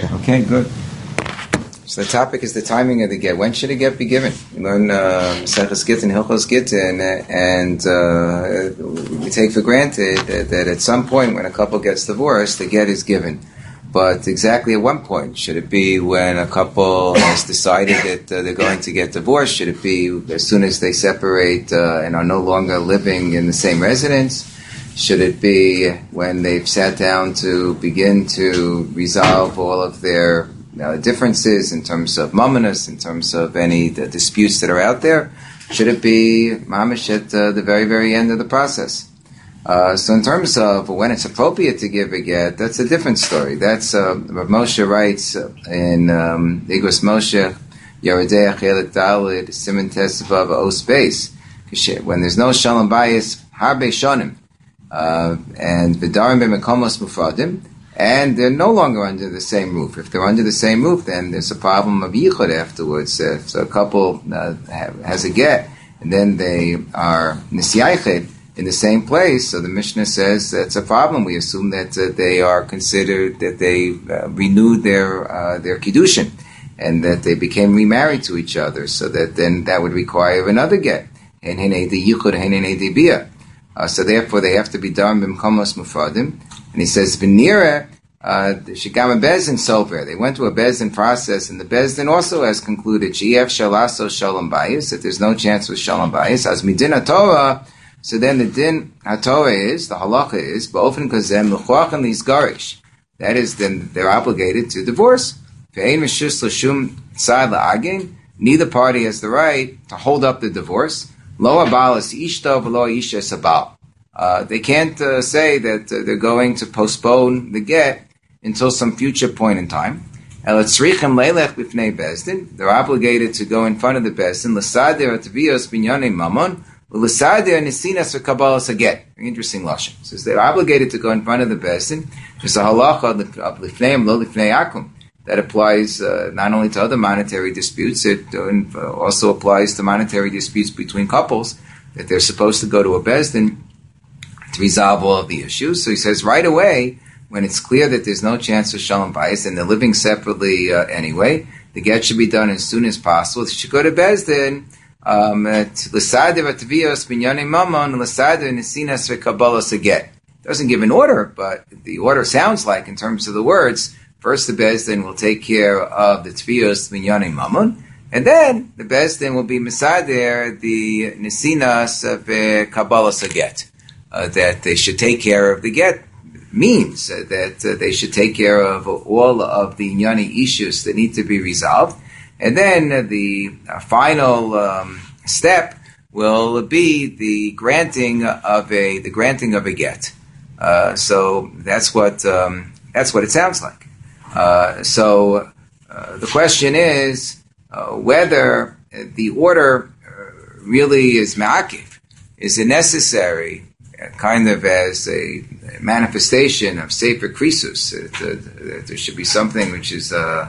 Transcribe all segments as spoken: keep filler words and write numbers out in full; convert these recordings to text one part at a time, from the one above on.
Okay, good. So the topic is the timing of the get. When should a get be given? We learn Maseches Gittin, Hilchos Gittin, and uh, we take for granted that, that at some point when a couple gets divorced, the get is given. But exactly at one point, should it be when a couple has decided that uh, they're going to get divorced? Should it be as soon as they separate uh, and are no longer living in the same residence? Should it be when they've sat down to begin to resolve all of their uh, differences in terms of mammonas, in terms of any the disputes that are out there? Should it be mamish at uh, the very, very end of the process? Uh, so in terms of when it's appropriate to give a get, that's a different story. That's uh, Rav Moshe writes in um, Igros Moshe, Yeridei Chelik Dalid, Siman Tes Vav Os Beis, when there's no Shalom Bayis, Harbe Shonim, uh, and V'darim B'mekomos Mufradim, and they're no longer under the same roof. If they're under the same roof, then there's a problem of yichud afterwards. If a couple uh, has a get, and then they are nisyayched in the same place, so the Mishnah says that's a problem. We assume that uh, they are considered, that they uh, renewed their uh, their kiddushin, and that they became remarried to each other, so that then that would require another get. Uh, so therefore they have to be done b'mkomos mufadim. And he says, v'nira, shigam bezdin sover. They went to a bezdin process, and the bezdin also has concluded, she'ef shalaso shalom bayis, that there's no chance with shalom bayis. As midin Torah. So then the din HaTorah is, the halacha is, ba'ofen kazem l'choachan l'izgarish. That is, then they're obligated to divorce. Ve'ein meshus l'shum tzad la'agin. Neither party has the right to hold up the divorce. Lo abalas ishto v'lo isha sabal. Uh, they can't uh, say that uh, they're going to postpone the get until some future point in time. El tzrichem leilech b'fnei bezdin. They're obligated to go in front of the bezdin. L'sader atvios binyanei mamon. Very interesting lashon. It says they're obligated to go in front of the bezdin. There's a halacha of lifneim lo lifnei akum that applies uh, not only to other monetary disputes, it uh, also applies to monetary disputes between couples, that they're supposed to go to a bezdin to resolve all of the issues. So he says right away, when it's clear that there's no chance of shalom bayis and they're living separately uh, anyway, the get should be done as soon as possible. They should go to bezdin. Um, doesn't give an order, but the order sounds like, in terms of the words, first the Bezdin will take care of the tviyos minyanim mammon, and then the Bezdin will be misader the nesinas v'kabbalas get. Uh, that they should take care of the get means uh, that uh, they should take care of all of the inyani issues that need to be resolved. And then uh, the uh, final um, step will be the granting of a the granting of a get. Uh, so that's what um, that's what it sounds like. Uh, so uh, the question is uh, whether the order uh, really is ma'akiv. Is it necessary, uh, kind of as a manifestation of sefer krisus? Uh, uh, there should be something which is uh,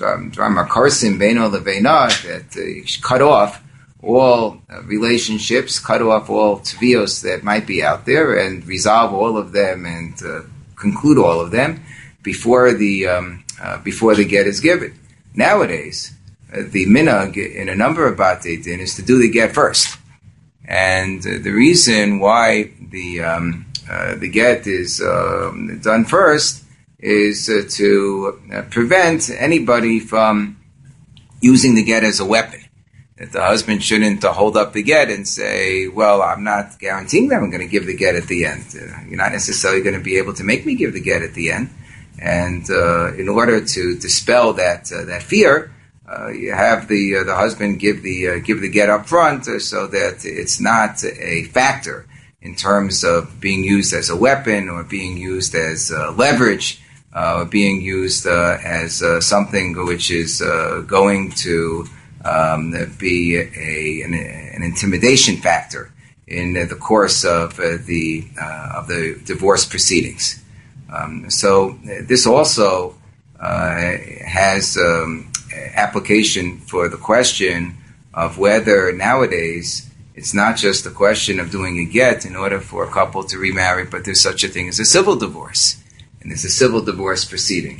that uh, cut off all uh, relationships, cut off all tvios that might be out there, and resolve all of them and uh, conclude all of them before the um, uh, before the get is given. Nowadays, uh, the minhag in a number of batei din is to do the get first, and uh, the reason why the um, uh, the get is uh, done first is uh, to uh, prevent anybody from using the get as a weapon. That the husband shouldn't uh, hold up the get and say, well, I'm not guaranteeing that I'm going to give the get at the end. Uh, you're not necessarily going to be able to make me give the get at the end. And uh, in order to dispel that uh, that fear, uh, you have the uh, the husband give the uh, give the get up front uh, so that it's not a factor in terms of being used as a weapon or being used as uh, leverage. Uh, being used uh, as uh, something which is uh, going to um, be a, an, an intimidation factor in uh, the course of uh, the uh, of the divorce proceedings. Um, so uh, this also uh, has um, application for the question of whether nowadays it's not just a question of doing a get in order for a couple to remarry, but there's such a thing as a civil divorce. And there's a civil divorce proceeding.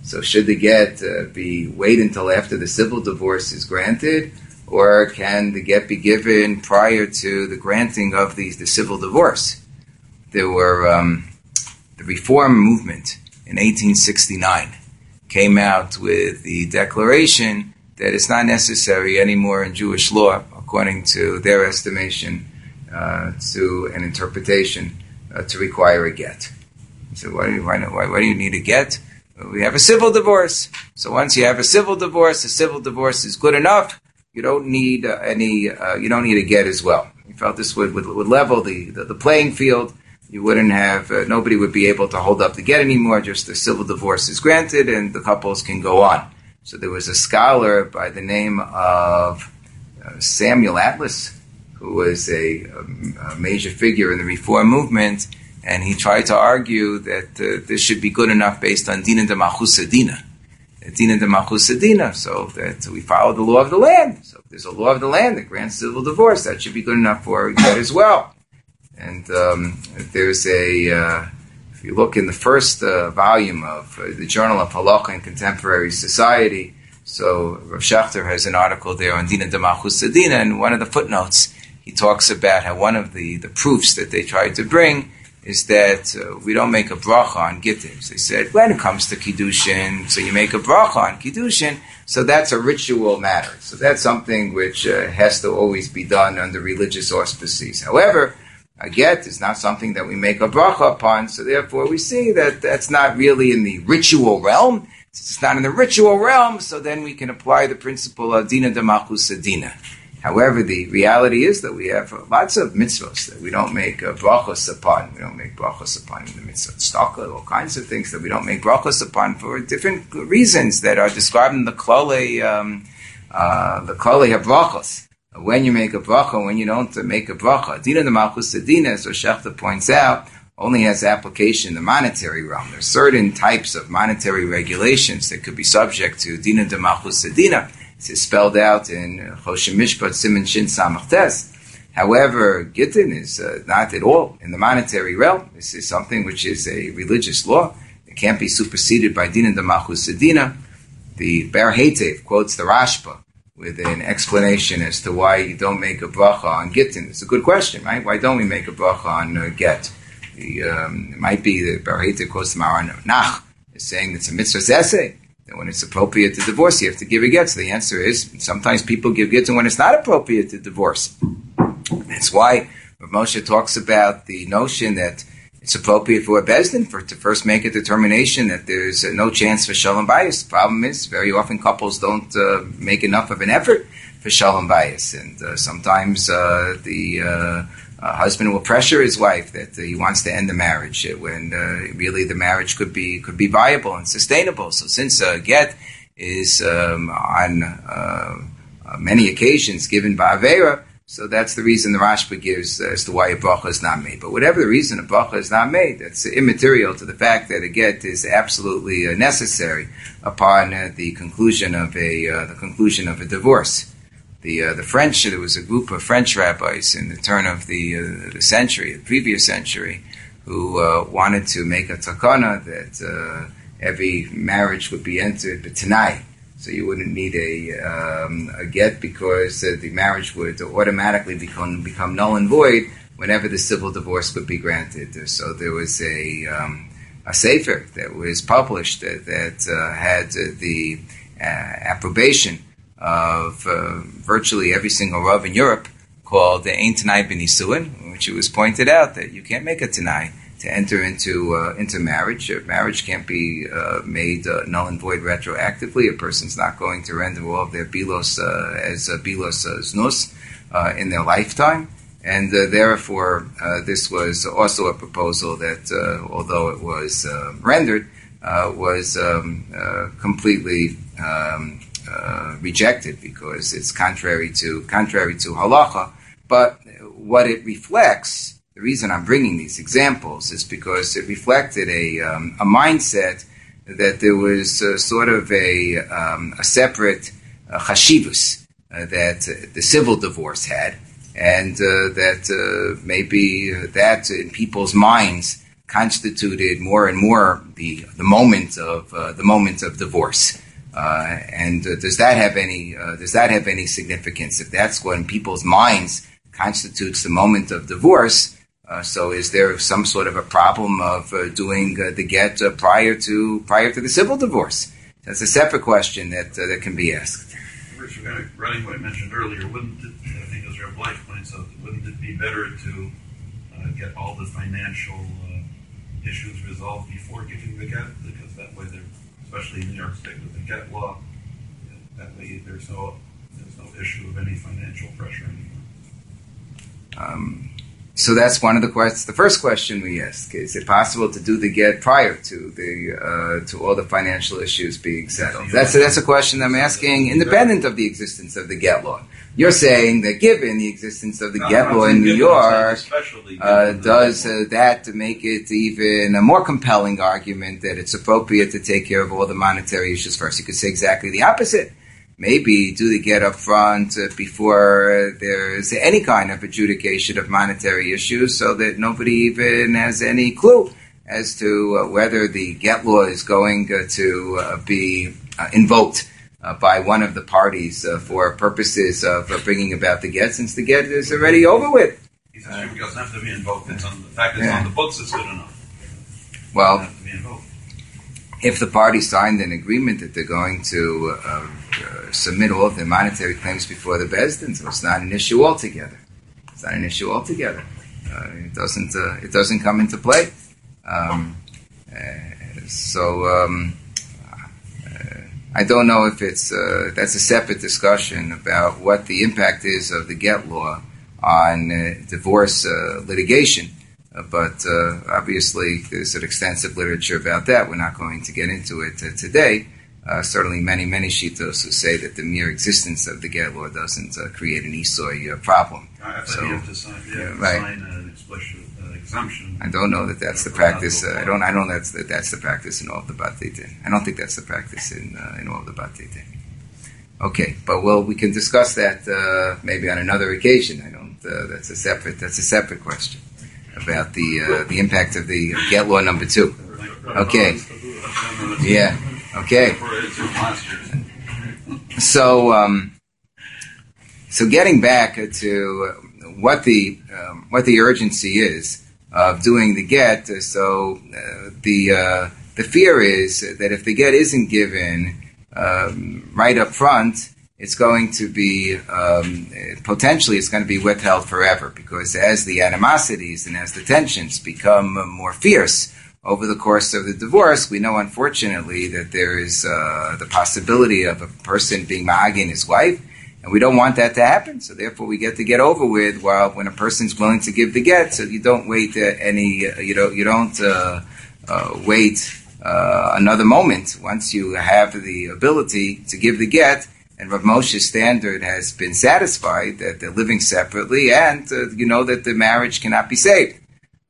So should the get uh, be wait until after the civil divorce is granted, or can the get be given prior to the granting of the, the civil divorce? There were um, the Reform movement in eighteen sixty-nine came out with the declaration that it's not necessary anymore in Jewish law, according to their estimation, uh, to an interpretation, uh, to require a get. So why do you, why, why, why do you need a get? Well, we have a civil divorce. So once you have a civil divorce, a civil divorce is good enough. You don't need uh, any. Uh, you don't need a get as well. We felt this would would, would level the, the, the playing field. You wouldn't have. Uh, nobody would be able to hold up the get anymore. Just the civil divorce is granted, and the couples can go on. So there was a scholar by the name of uh, Samuel Atlas, who was a, a, a major figure in the Reform movement, and he tried to argue that uh, this should be good enough based on Dina de Malchus Dina. Dina de Malchus Dina, so that we follow the law of the land. So if there's a law of the land that grants civil divorce, that should be good enough for that as well. And um, there's a... Uh, If you look in the first uh, volume of uh, the Journal of Halacha and Contemporary Society, so Rav Schachter has an article there on Dina de Malchus Dina, and one of the footnotes, he talks about how one of the, the proofs that they tried to bring is that uh, we don't make a bracha on gittim. They said, when it comes to Kiddushin, so you make a bracha on Kiddushin, so that's a ritual matter. So that's something which uh, has to always be done under religious auspices. However, a get is not something that we make a bracha upon, so therefore we see that that's not really in the ritual realm. It's not in the ritual realm, so then we can apply the principle of Dina de Malchus Dina. However, the reality is that we have lots of mitzvahs that we don't make uh, brachos upon. We don't make brachos upon in the mitzvah tzedakah, all kinds of things that we don't make brachos upon for different reasons that are described in the klolei, um, uh, the klolei habrachos. When you make a bracha, when you don't make a bracha. Dina de Malchus Dina, as Schachter points out, only has application in the monetary realm. There are certain types of monetary regulations that could be subject to Dina de Malchus Dina. This is spelled out in Choshen Mishpat Siman Shin Samach Tes. However, Gittin is uh, not at all in the monetary realm. This is something which is a religious law. It can't be superseded by Dina de Malchus Dina. The Ber Heitev quotes the Rashba with an explanation as to why you don't make a bracha on Gittin. It's a good question, right? Why don't we make a bracha on uh, get? The, um, it might be that Ber Heitev quotes the Maran Nach is saying it's a mitzvah's essay, that when it's appropriate to divorce, you have to give a get. So the answer is, sometimes people give Gittin when it's not appropriate to divorce. That's why Rav Moshe talks about the notion that it's appropriate for a bezdin for to first make a determination that there's uh, no chance for shalom bayis. The problem is, very often couples don't uh, make enough of an effort for shalom bayis, and uh, sometimes uh, the uh, uh, husband will pressure his wife that uh, he wants to end the marriage uh, when uh, really the marriage could be could be viable and sustainable. So since uh, get is um, on uh, uh, many occasions given by Avera, so that's the reason the Rashba gives as to why a bracha is not made. But whatever the reason a bracha is not made, that's immaterial to the fact that a get is absolutely uh, necessary upon uh, the conclusion of a uh, the conclusion of a divorce. The uh, the French, there was a group of French rabbis in the turn of the uh, the century, the previous century, who uh, wanted to make a takana that uh, every marriage would be entered b'tanai. So you wouldn't need a, um, a get because uh, the marriage would automatically become become null and void whenever the civil divorce would be granted. So there was a um, a sefer that was published that, that uh, had uh, the uh, approbation of uh, virtually every single rav in Europe, called the Ein Tanai B'Nisuin, in which it was pointed out that you can't make a Tanai to enter into uh, into marriage. Uh, marriage can't be uh, made uh, null and void retroactively. A person's not going to render all of their bilos uh, as uh, bilos uh, znus uh, in their lifetime. And uh, therefore, uh, this was also a proposal that, uh, although it was uh, rendered, uh, was um, uh, completely um, uh, rejected because it's contrary to contrary to halacha. But what it reflects, the reason I'm bringing these examples is because it reflected a um, a mindset that there was uh, sort of a um, a separate uh, chashivus uh, that uh, the civil divorce had, and uh, that uh, maybe that in people's minds constituted more and more the the moment of uh, the moment of divorce. Uh, and uh, does that have any uh, does that have any significance? If that's what in people's minds constitutes the moment of divorce, uh, so is there some sort of a problem of uh, doing uh, the get uh, prior to prior to the civil divorce? That's a separate question that uh, that can be asked. Richard, running what I mentioned earlier, wouldn't it, I think as Reb Leif points out, wouldn't it be better to uh, get all the financial uh, issues resolved before giving the get? Because that way, especially in New York State with the get law, that way there's no there's no issue of any financial pressure anymore. Um, so that's one of the questions. The first question we ask: is it possible to do the get prior to the uh, to all the financial issues being settled? That's a, that's a question I'm asking, independent of the existence of the get law. You're saying that given the existence of the no, get law in New York, uh, does uh, that make it even a more compelling argument that it's appropriate to take care of all the monetary issues first? You could say exactly the opposite. Maybe do the get up front uh, before uh, there's any kind of adjudication of monetary issues, so that nobody even has any clue as to uh, whether the get law is going uh, to uh, be uh, invoked uh, by one of the parties uh, for purposes of uh, bringing about the get, since the get is already over with. He says it doesn't have to be invoked. It's on, the fact it's yeah. on the books is good enough. Well, it doesn't have to be invoked. If the parties signed an agreement that they're going to uh, uh, submit all of their monetary claims before the Beis Din, so it's not an issue altogether. It's not an issue altogether. Uh, it doesn't. Uh, it doesn't come into play. Um, uh, so um, uh, I don't know if it's. Uh, that's a separate discussion about what the impact is of the get law on uh, divorce uh, litigation. Uh, but uh, obviously, there's an extensive literature about that. We're not going to get into it uh, today. Uh, certainly, many, many Shittos who say that the mere existence of the get law doesn't uh, create an Isoi uh, problem. I so, you have to sign, you have to right. sign an explicit uh, exemption. I don't know that that's the practice. Uh, I don't. I don't know that's that that's the practice in all of the Batei Din. I don't think that's the practice in uh, in all of the Batei Din. Okay, but well, we can discuss that uh, maybe on another occasion. I don't. Uh, that's a separate. That's a separate question about the uh, the impact of the get law number two. Okay. Yeah. Okay. So, um, so getting back to what the um, what the urgency is of doing the get. So uh, the uh, the fear is that if the get isn't given um, right up front, it's going to be, um, potentially it's going to be withheld forever, because as the animosities and as the tensions become uh, more fierce over the course of the divorce, we know unfortunately that there is uh, the possibility of a person being ma'agin his wife, and we don't want that to happen, so therefore we get to get over with while when a person's willing to give the get, so you don't wait uh, any, uh, you don't, you don't uh, uh, wait uh, another moment. Once you have the ability to give the get, and Rav Moshe's standard has been satisfied that they're living separately, and uh, you know that the marriage cannot be saved.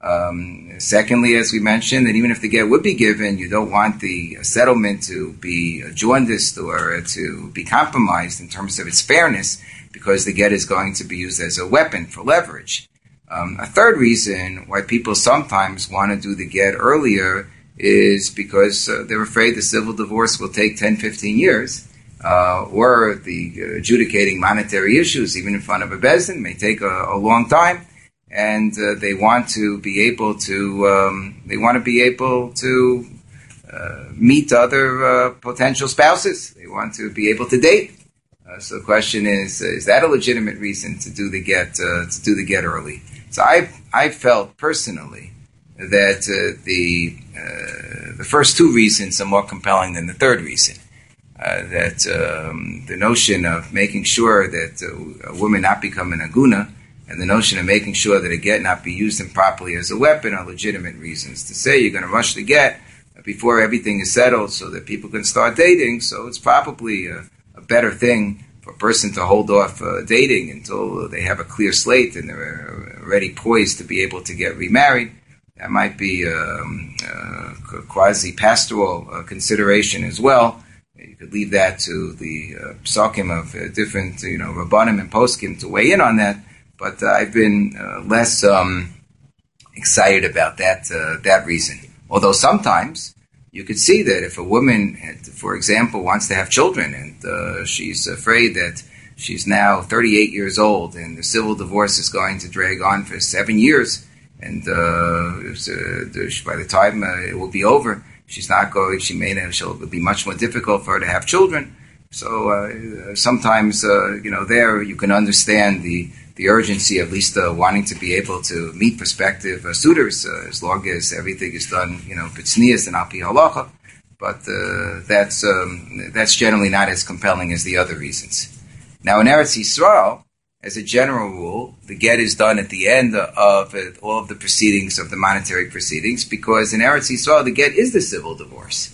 Um, secondly, as we mentioned, that even if the get would be given, you don't want the settlement to be jaundiced or to be compromised in terms of its fairness, because the get is going to be used as a weapon for leverage. Um, a third reason why people sometimes want to do the get earlier is because uh, they're afraid the civil divorce will take ten, fifteen years. Uh, or the uh, adjudicating monetary issues, even in front of a Beis Din, may take a, a long time, and uh, they want to be able to um, they want to be able to uh, meet other uh, potential spouses. They want to be able to date. Uh, so the question is: uh, is that a legitimate reason to do the get uh, to do the get early? So I I felt personally that uh, the uh, the first two reasons are more compelling than the third reason. Uh, that um, the notion of making sure that uh, a woman not become an aguna, and the notion of making sure that a get not be used improperly as a weapon are legitimate reasons to say you're going to rush the get before everything is settled so that people can start dating. So it's probably a, a better thing for a person to hold off uh, dating until they have a clear slate and they're already poised to be able to get remarried. That might be um, a quasi-pastoral uh, consideration as well. You could leave that to the uh, psakim of uh, different, you know, rabbanim and poskim to weigh in on that. But uh, I've been uh, less um, excited about that uh, that reason. Although sometimes you could see that if a woman, for example, wants to have children and uh, she's afraid that she's now thirty-eight years old and the civil divorce is going to drag on for seven years, and uh, by the time uh, it will be over, she's not going. She may not. It'll be much more difficult for her to have children. So uh, sometimes, uh, you know, there you can understand the the urgency, at least uh, wanting to be able to meet prospective uh, suitors, uh, as long as everything is done, you know, b'tznius and al pi halacha. But uh, that's um, that's generally not as compelling as the other reasons. Now, in Eretz Yisrael, as a general rule, the get is done at the end of uh, all of the proceedings, of the monetary proceedings, because in Eretz Yisrael, the get is the civil divorce.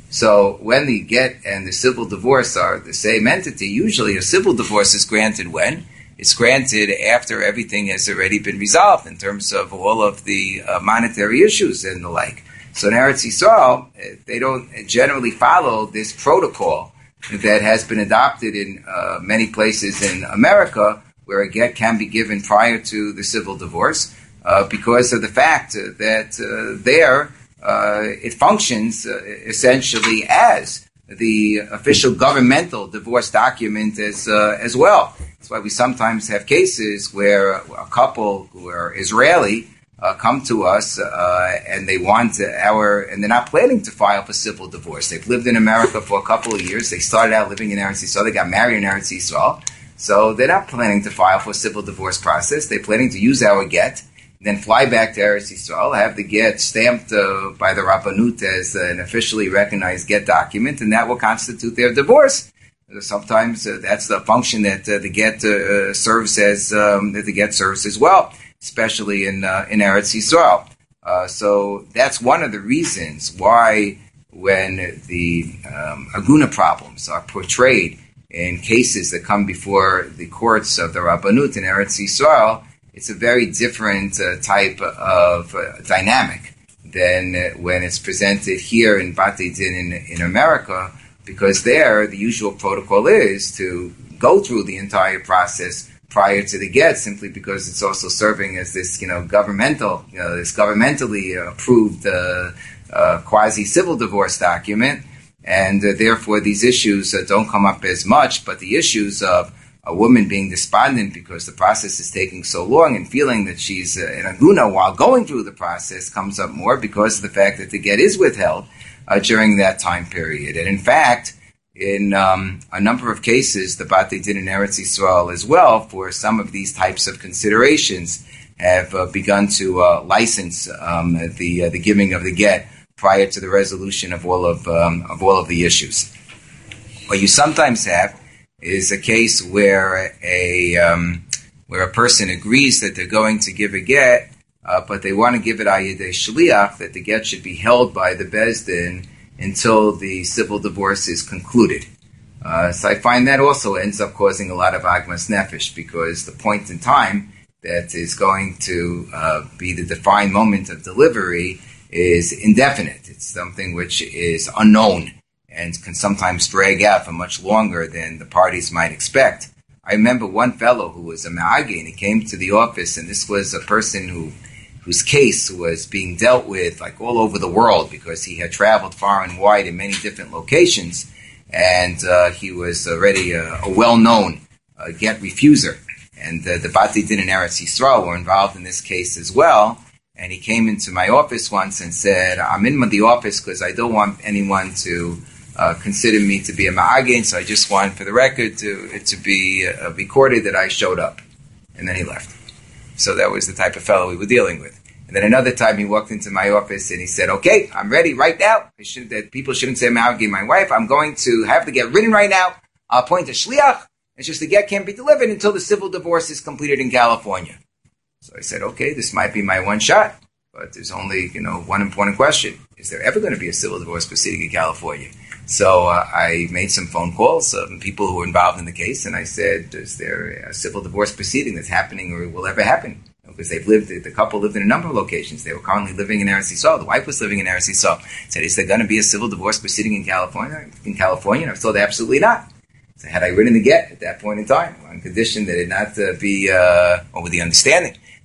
So when the get and the civil divorce are the same entity, usually a civil divorce is granted when? It's granted after everything has already been resolved in terms of all of the uh, monetary issues and the like. So in Eretz Yisrael, they don't generally follow this protocol that has been adopted in uh, many places in America, where a get can be given prior to the civil divorce, uh, because of the fact that uh, there uh, it functions uh, essentially as the official governmental divorce document as uh, as well. That's why we sometimes have cases where a couple who are Israeli uh, come to us uh, and they want our, and they're not planning to file for civil divorce. They've lived in America for a couple of years. They started out living in Eretz Yisrael. They got married in Eretz Yisrael. So they're not planning to file for a civil divorce process. They're planning to use our get, then fly back to Eretz Yisrael, have the get stamped uh, by the Rabbanut as an officially recognized get document, and that will constitute their divorce. Sometimes uh, that's the function that uh, the get uh, serves as um, that the get serves as well, especially in uh, in Eretz Yisrael. Uh, so that's one of the reasons why when the um, aguna problems are portrayed in cases that come before the courts of the Rabbanut in Eretz Yisrael, it's a very different uh, type of uh, dynamic than uh, when it's presented here in Batei Din in, in America, because there the usual protocol is to go through the entire process prior to the get, simply because it's also serving as this, you know, governmental, you know, this governmentally approved uh, uh, quasi-civil divorce document, and uh, therefore these issues uh, don't come up as much, but the issues of a woman being despondent because the process is taking so long and feeling that she's uh, in aguna while going through the process comes up more because of the fact that the get is withheld uh, during that time period. And in fact, in um, a number of cases, the Batei Din in Eretz Yisrael as well, for some of these types of considerations, have uh, begun to uh, license um, the uh, the giving of the get prior to the resolution of all of um, of all of the issues. What you sometimes have is a case where a um, where a person agrees that they're going to give a get, uh, but they want to give it ayidei shliach, that the get should be held by the Beis Din until the civil divorce is concluded. Uh, so I find that also ends up causing a lot of agmas nefesh, because the point in time that is going to uh, be the defined moment of delivery is indefinite. It's something which is unknown and can sometimes drag out for much longer than the parties might expect. I remember one fellow who was a ma'agi, and he came to the office, and this was a person who whose case was being dealt with like all over the world, because he had traveled far and wide in many different locations, and uh, he was already a, a well-known uh, get refuser. And uh, the Batei Din in Eretz Yisrael were involved in this case as well. And he came into my office once and said, I'm in the office because I don't want anyone to uh, consider me to be a ma'agin, so I just want, for the record, to it to be uh, recorded that I showed up. And then he left. So that was the type of fellow we were dealing with. And then another time he walked into my office and he said, okay, I'm ready right now. I should, that people shouldn't say ma'agin my wife. I'm going to have the get written right now. I'll appoint a shliach. It's just the get can't be delivered until the civil divorce is completed in California. So I said, okay, this might be my one shot, but there's only, you know, one important question. Is there ever going to be a civil divorce proceeding in California? So uh, I made some phone calls of people who were involved in the case, and I said, is there a civil divorce proceeding that's happening or will ever happen? Because they've lived, the couple lived in a number of locations. They were currently living in Eretz Yisrael. The wife was living in Eretz Yisrael. I said, is there going to be a civil divorce proceeding in California? In California? And I was told absolutely not. So had I written the get at that point in time, on condition that it not uh, be, uh, or with the understanding, that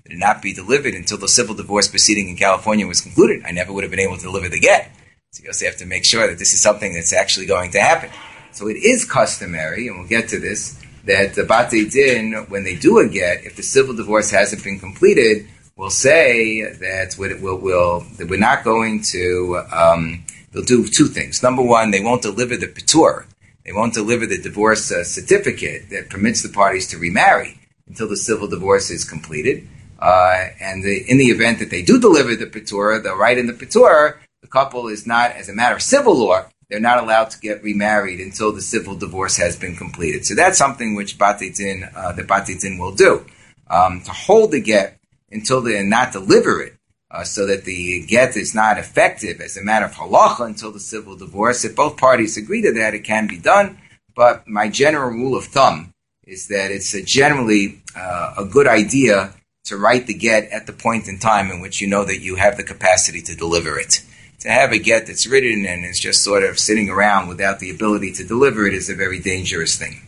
did not be delivered until the civil divorce proceeding in California was concluded, I never would have been able to deliver the get. So you also have to make sure that this is something that's actually going to happen. So it is customary, and we'll get to this, that the Batei Din, when they do a get, if the civil divorce hasn't been completed, will say that we'll, we'll, that we're not going to, um, they'll do two things. Number one, they won't deliver the Petur. They won't deliver the divorce uh, certificate that permits the parties to remarry until the civil divorce is completed. Uh, and the, in the event that they do deliver the Petur, they'll write in the Petur, the couple is not, as a matter of civil law, they're not allowed to get remarried until the civil divorce has been completed. So that's something which Batei Din, uh, the Batei Din will do. Um, to hold the get until they not deliver it, uh, so that the get is not effective as a matter of halacha until the civil divorce. If both parties agree to that, it can be done. But my general rule of thumb is that it's a generally uh, a good idea to write the get at the point in time in which you know that you have the capacity to deliver it. To have a get that's written and is just sort of sitting around without the ability to deliver it is a very dangerous thing.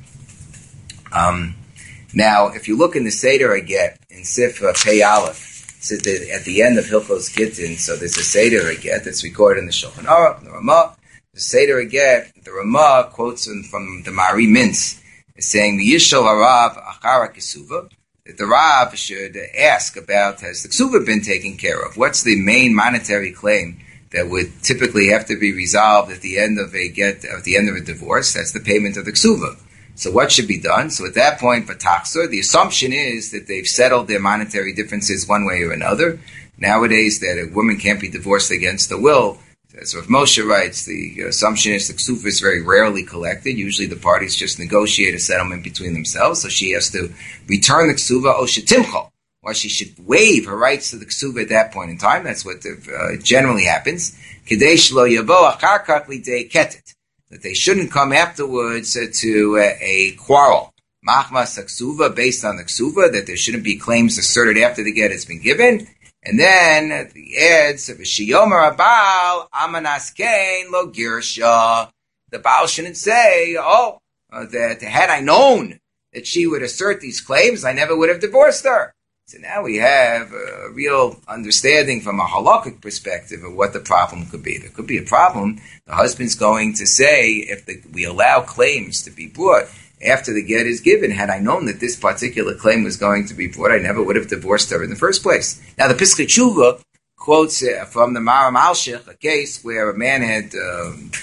Um, now, if you look in the Seder get, in Sif uh, Pei Aleph, it says that at the end of Hilchos Gittin, so there's a Seder get that's recorded in the Shulchan Aruch, the Ramah. The Seder get, the Ramah quotes from the Mari Mintz, is saying, V'yishol harav achara kesuva, that the Rav should ask about, has the ksuva been taken care of? What's the main monetary claim that would typically have to be resolved at the end of a get, at the end of a divorce? That's the payment of the ksuva. So what should be done? So at that point, b'taksur, the assumption is that they've settled their monetary differences one way or another. Nowadays, that a woman can't be divorced against the will. As Rav Moshe writes, the assumption is the ksuva is very rarely collected. Usually the parties just negotiate a settlement between themselves, so she has to return the ksuva o shetimcho, or she should waive her rights to the ksuva at that point in time. That's what uh, generally happens. Kedei shelo yavo achar kach lidei ketet, that they shouldn't come afterwards uh, to uh, a quarrel. Machmas ksuva, based on the ksuva, that there shouldn't be claims asserted after the get has been given. And then the adds of Shiyomer Abal Amanas Kain Lo Girsha. The Baal shouldn't say, "Oh, uh, that had I known that she would assert these claims, I never would have divorced her." So now we have a real understanding from a halakhic perspective of what the problem could be. There could be a problem. The husband's going to say, if the, we allow claims to be brought after the get is given, had I known that this particular claim was going to be brought, I never would have divorced her in the first place. Now, the Pischei Tshuva quotes uh, from the Maram Alshich, a case where a man had um,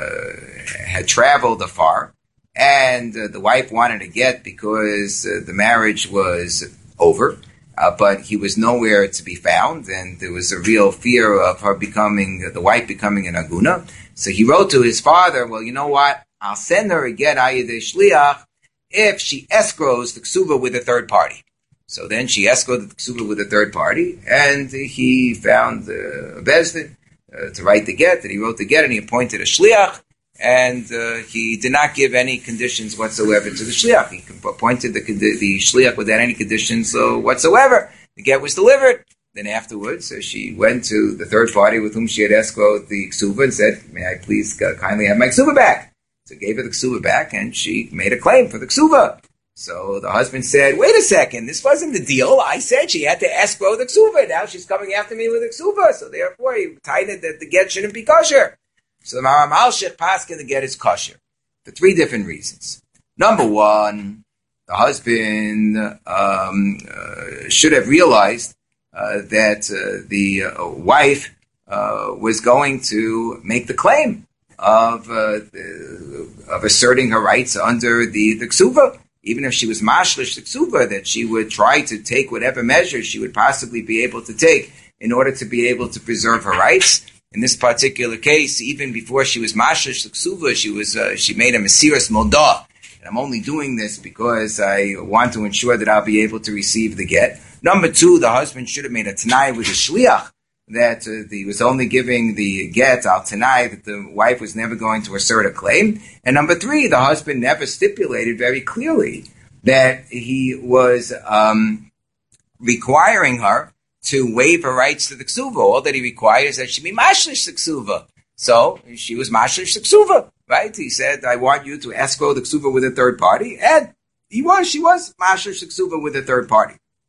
uh, had traveled afar, and uh, the wife wanted to get because uh, the marriage was over, uh, but he was nowhere to be found, and there was a real fear of her becoming, uh, the wife becoming an aguna. So he wrote to his father, well, you know what? I'll send her again ayidei shliach if she escrows the ksuva with a third party. So then she escrowed the ksuva with a third party, and he found uh, a bezdin uh, to write the get, that he wrote the get, and he appointed a shliach, and uh, he did not give any conditions whatsoever to the shliach. He appointed the, the shliach without any conditions uh, whatsoever. The get was delivered. Then afterwards, uh, she went to the third party with whom she had escrowed the ksuva and said, may I please uh, kindly have my ksuva back? So gave her the ksuva back, and she made a claim for the ksuva. So the husband said, wait a second, this wasn't the deal. I said she had to escrow the ksuva. Now she's coming after me with the ksuva. So therefore, he tightened that the get shouldn't be kosher. So the Maram Alshich paskin the get is kosher for three different reasons. Number one, the husband um, uh, should have realized uh, that uh, the uh, wife uh, was going to make the claim of uh, of asserting her rights under the, the ksuva. Even if she was mashlish the ksuva, that she would try to take whatever measures she would possibly be able to take in order to be able to preserve her rights. In this particular case, even before she was mashlish the ksuva, she was uh, she made a mesiras modah. And I'm only doing this because I want to ensure that I'll be able to receive the get. Number two, the husband should have made a tanai with a shliach, that uh, he was only giving the get al tanai, that the wife was never going to assert a claim. And number three, the husband never stipulated very clearly that he was um, requiring her to waive her rights to the ksuva. All that he requires is that she be mashlish the ksuva. So she was mashlish the ksuva, right? He said, I want you to escrow the ksuva with a third party. And he was, she was mashlish the ksuva with a third party.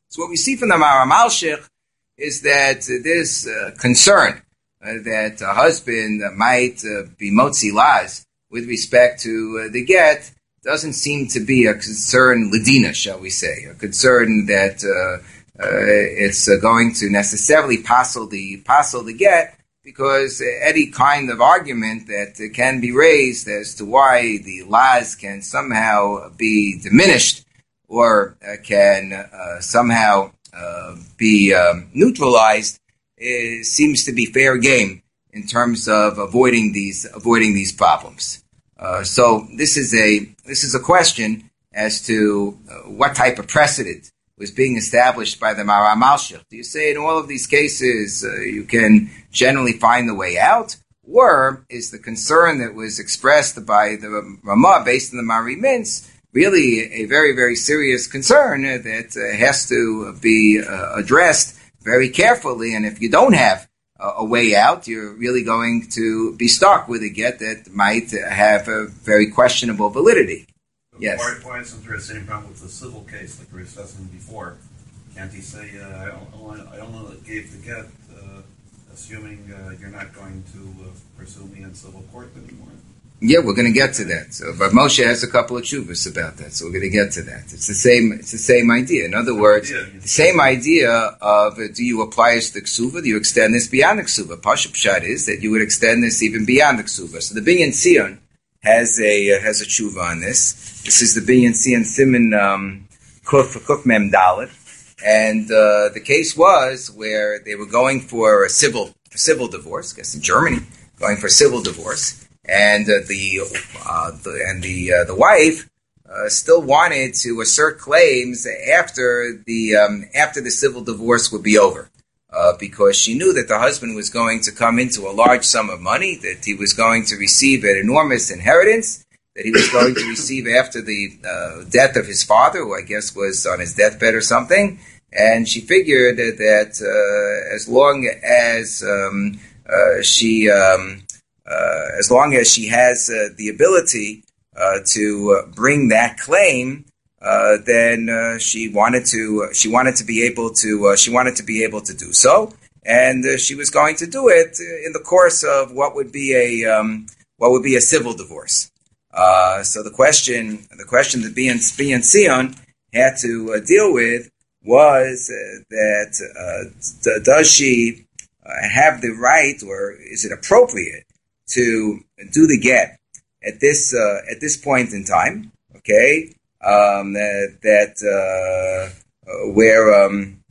So what we see from the Maharam Alshich is that uh, this uh, concern uh, that a husband uh, might uh, be motzi laz with respect to uh, the get doesn't seem to be a concern ladina, shall we say, a concern that uh, uh, it's uh, going to necessarily passel the passel the get, because any kind of argument that uh, can be raised as to why the laz can somehow be diminished or uh, can uh, somehow uh, be um, neutralized uh, seems to be fair game in terms of avoiding these avoiding these problems. Uh, so this is a this is a question as to uh, what type of precedent was being established by the Maharam Alshich. Do you say in all of these cases uh, you can generally find the way out, or is the concern that was expressed by the Ramah based on the Mari Mintz really a very very serious concern that uh, has to be uh, addressed very carefully? And if you don't have a way out, you're really going to be stuck with a get that might have a very questionable validity. Yes. Why, why isn't there the same problem with the civil case like we were discussing before? Can't he say, uh, I, only, I only gave the get, uh, assuming uh, you're not going to uh, pursue me in civil court anymore? Yeah, we're going to get to that. So, but Moshe has a couple of tshuvas about that, so we're going to get to that. It's the same. It's the same idea. In other words, yeah, the same idea of uh, do you apply this to ksuva? Do you extend this beyond the ksuva? Pashup Pshat is that you would extend this even beyond the ksuva. So the Binyan Sion has a uh, has a tshuva on this. This is the Binyan Sion Siman um, Kuf Kuf Mem Dalet, and uh, the case was where they were going for a civil a civil divorce. I guess in Germany, going for civil divorce. And uh, the, uh, the and the uh, the wife uh, still wanted to assert claims after the um, after the civil divorce would be over, uh, because she knew that the husband was going to come into a large sum of money, that he was going to receive an enormous inheritance, that he was going to receive after the uh, death of his father, who I guess was on his deathbed or something. And she figured that uh, as long as um, uh, she um, Uh, as long as she has uh, the ability uh, to uh, bring that claim, uh, then uh, she wanted to. Uh, she wanted to be able to. Uh, she wanted to be able to do so, and uh, she was going to do it in the course of what would be a um, what would be a civil divorce. Uh, so the question, the question that Binyan Sion had to uh, deal with was uh, that uh, d- does she uh, have the right, or is it appropriate to do the get at this uh, at this point in time? Okay, um, that, that uh, uh, where um,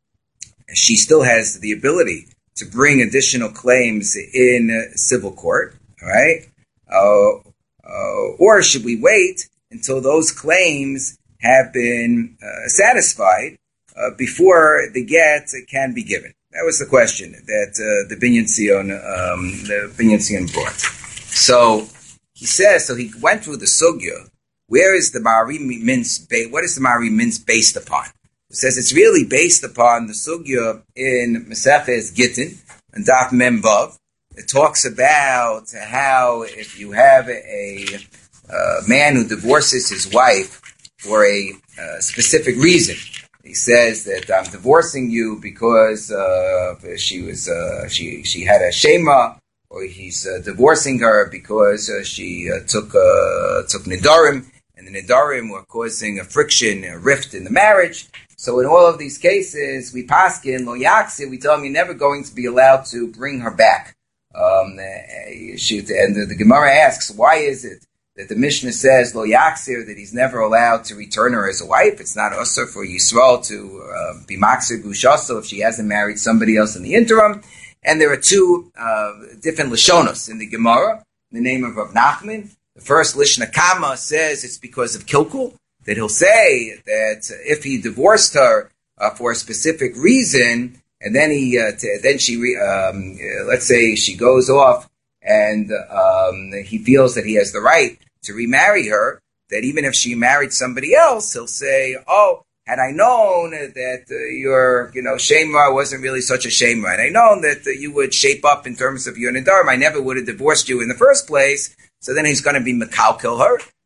she still has the ability to bring additional claims in uh, civil court, all right? Uh, uh, or should we wait until those claims have been uh, satisfied uh, before the get can be given? That was the question that uh, the Binyan Sion, um, the Binyan Sion brought. So he says, so he went through the sugya. Where is the Mari Mintz? Ba- what is the Mari Mintz based upon? He says it's really based upon the sugya in Maseches Gittin and Daf Mem Vav. It talks about how if you have a, a man who divorces his wife for a, a specific reason. He says that I'm divorcing you because uh, she was uh, she she had a shema, or he's uh, divorcing her because uh, she uh, took uh, took nidarim, and the nidarim were causing a friction, a rift in the marriage. So in all of these cases, we paskin lo yaksi. We tell him you're never going to be allowed to bring her back. Um, she, and the, the Gemara asks, why is it that the Mishnah says, lo yaksir, that he's never allowed to return her as a wife? It's not usher for Yisrael to uh, be maksir gushaso if she hasn't married somebody else in the interim. And there are two uh, different Lashonos in the Gemara, in the name of Rav Nachman. The first Lishna Kama says it's because of Kilkul, that he'll say that if he divorced her uh, for a specific reason, and then he, uh, t- then she, re- um, uh, let's say she goes off, and um, he feels that he has the right to remarry her, that even if she married somebody else, he'll say, oh, had I known that uh, your, you know, shema wasn't really such a shema, and I known that uh, you would shape up in terms of your nidarim, I never would have divorced you in the first place. So then he's going to be mekalkel her,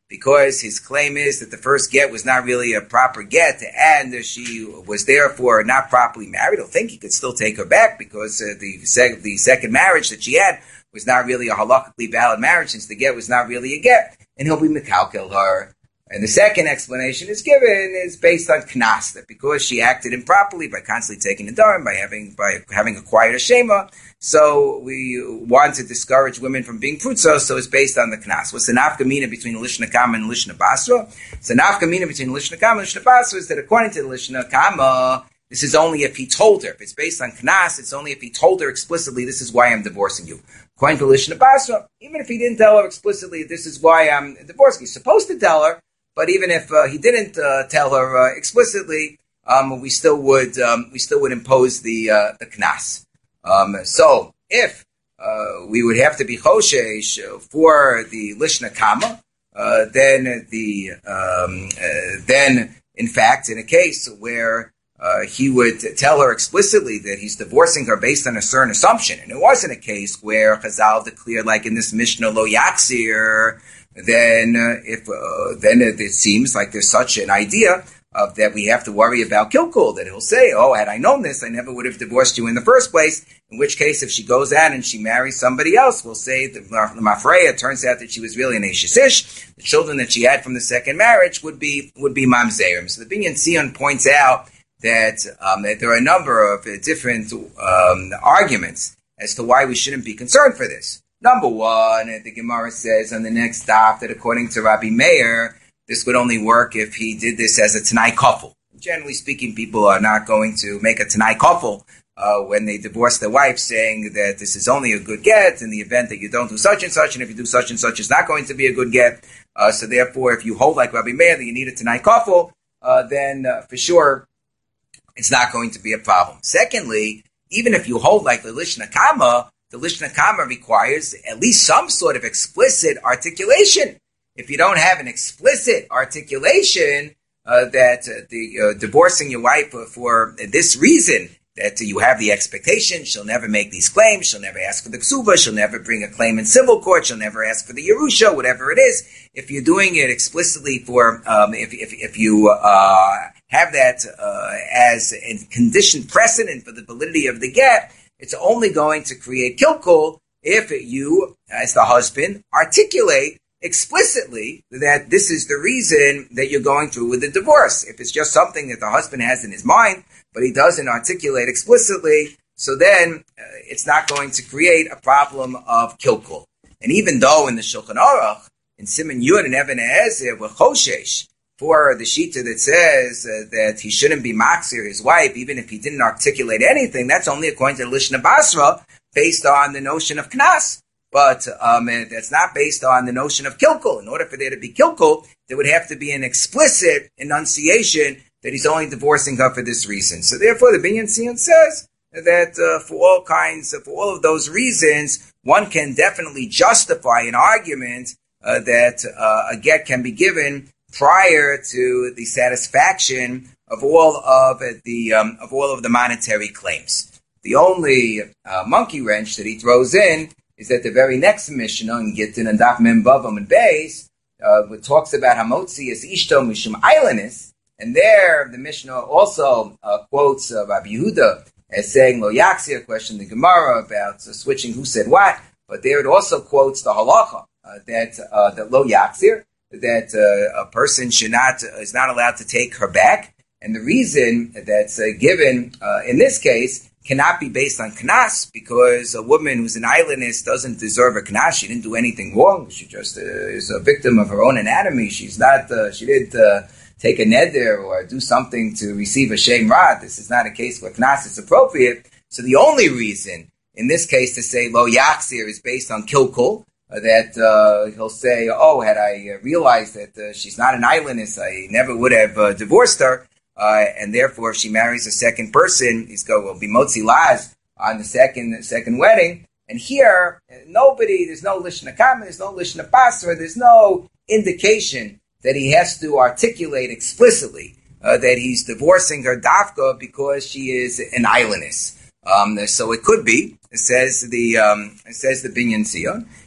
because his claim is that the first get was not really a proper get, and she was therefore not properly married, he'll think he could still take her back because uh, the, sec- the second marriage that she had was not really a halakhically valid marriage, since the get was not really a get, and he'll be mekalkel her. And the second explanation is given is based on knas, that because she acted improperly by constantly taking the darim, by having by having acquired a shema, so we want to discourage women from being prutzos, so it's based on the knas. What's the nafkamina between Lishna Kama and Lishna Basra? So the nafkamina between Lishna Kama and Lishna Basra is that according to the Lishna Kama, this is only if he told her. If it's based on knas, it's only if he told her explicitly, this is why I'm divorcing you. According to Lishna Basra, even if he didn't tell her explicitly, this is why I'm divorcing you, he's supposed to tell her. But even if uh, he didn't uh, tell her uh, explicitly, um, we still would um, we still would impose the uh, the knas. Um, so if uh, we would have to be choshesh for the lishna kama, uh, then the um, uh, then in fact in a case where uh, he would tell her explicitly that he's divorcing her based on a certain assumption, and it wasn't a case where Chazal declared, like in this Mishnah lo yaksir, then uh, if uh, then it, it seems like there's such an idea of that we have to worry about kilkul, that he'll say, oh, had I known this, I never would have divorced you in the first place, in which case if she goes out and she marries somebody else, we'll say that the mafreya turns out that she was really an Eshes Ish, the children that she had from the second marriage would be would be mamzerim. So the Binyan Sion points out that, um, that there are a number of uh, different um, arguments as to why we shouldn't be concerned for this. Number one, the Gemara says on the next daf that according to Rabbi Meir, this would only work if he did this as a Tanai Kafel. Generally speaking, people are not going to make a Tanai Kafel uh, when they divorce their wife, saying that this is only a good get in the event that you don't do such and such, and if you do such and such, it's not going to be a good get. Uh, so therefore, if you hold like Rabbi Meir that you need a Tanai Kafel, uh, then uh, for sure it's not going to be a problem. Secondly, even if you hold like the Lishna Kama, the Lishna Kama requires at least some sort of explicit articulation. If you don't have an explicit articulation uh, that uh, the uh, divorcing your wife for, for this reason, that uh, you have the expectation, she'll never make these claims, she'll never ask for the ksuba, she'll never bring a claim in civil court, she'll never ask for the Yerusha, whatever it is. If you're doing it explicitly for, um, if, if, if you uh, have that uh, as a conditioned precedent for the validity of the get, it's only going to create kilkul if you, as the husband, articulate explicitly that this is the reason that you're going through with the divorce. If it's just something that the husband has in his mind, but he doesn't articulate explicitly, so then uh, it's not going to create a problem of kilkul. And even though in the Shulchan Aruch, in Siman Yud and Even HaEzer, we're choshesh for the shita that says uh, that he shouldn't be maksir his wife, even if he didn't articulate anything, that's only according to the Lishna Basra, based on the notion of knas. But um, that's not based on the notion of kilkul. In order for there to be kilkul, there would have to be an explicit enunciation that he's only divorcing her for this reason. So therefore, the Binyan Sion says that uh, for all kinds, of, for all of those reasons, one can definitely justify an argument uh, that uh, a get can be given prior to the satisfaction of all of the um, of all of the monetary claims. The only uh, monkey wrench that he throws in is that the very next Mishnah in Gittin and Daf Mem Bavam and Beis uh, talks about Hamotzi as Ishto Mishum Eilanis, and there the Mishnah also uh, quotes uh, Rabbi Yehuda as saying Lo Yaksi, a question in the Gemara about uh, switching who said what, but there it also quotes the halacha uh, that uh, that Lo Yaksir, that uh, a person should not uh, is not allowed to take her back, and the reason that's uh, given uh, in this case cannot be based on knas, because a woman who's an islandess doesn't deserve a knas. She didn't do anything wrong. She just uh, is a victim of her own anatomy. She's not. Uh, she didn't uh, take a neder or do something to receive a shem rad. This is not a case where knas is appropriate. So the only reason in this case to say lo yaksir is based on kilkul. Uh, that uh, he'll say, oh, had I uh, realized that uh, she's not an islandess, I never would have uh, divorced her, uh, and therefore if she marries a second person, he's going, well, be motzi laz on the second second wedding. And here, nobody, there's no lishna kama, there's no lishna basra, there's no indication that he has to articulate explicitly uh, that he's divorcing her dafka because she is an islandess. Um, so it could be, it says the um, it says the Binyan Sion,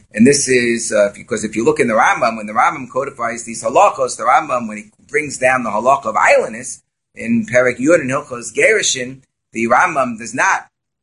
And this is uh, because if you look in the Rambam, when the Rambam codifies these halachos, the Rambam, when he brings down the halacha of islandness in Perek Yud and Hilchos Gerushin, the Rambam does not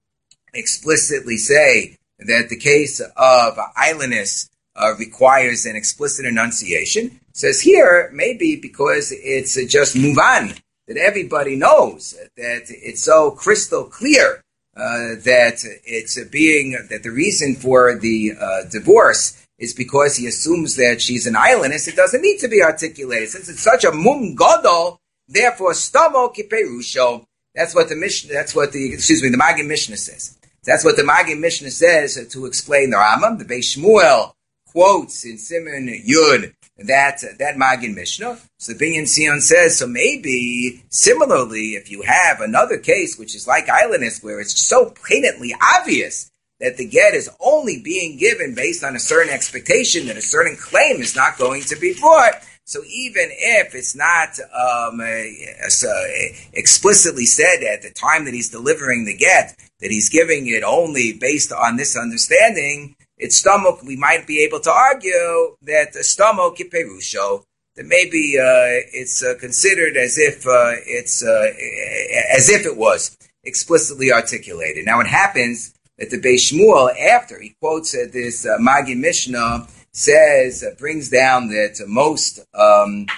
explicitly say that the case of islandness uh, requires an explicit enunciation. It says here, maybe because it's uh, just muvan, that everybody knows that it's so crystal clear uh, that it's uh, being, that the reason for the uh, divorce is because he assumes that she's an islandess. It doesn't need to be articulated. Since it's such a mum gadol, therefore, stamo kiperusho. That's what the Mishnah, that's what the, excuse me, the Magid Mishnah says. That's what the Magid Mishnah says uh, to explain the Rambam. The Beis Shmuel quotes in Siman Yud that, uh, that Magid Mishnah. So the Binyan Sion says, so maybe similarly, if you have another case which is like islandness, where it's so blatantly obvious that the get is only being given based on a certain expectation that a certain claim is not going to be brought. So even if it's not um, uh, uh, explicitly said at the time that he's delivering the get, that he's giving it only based on this understanding, it's stomach, we might be able to argue that the stomach kiperusho, that maybe uh, it's uh, considered as if uh, it's uh, as if it was explicitly articulated. Now it happens that the Beis Shmuel, after he quotes uh, this uh, Magid Mishnah, says, uh, brings down that uh, most um,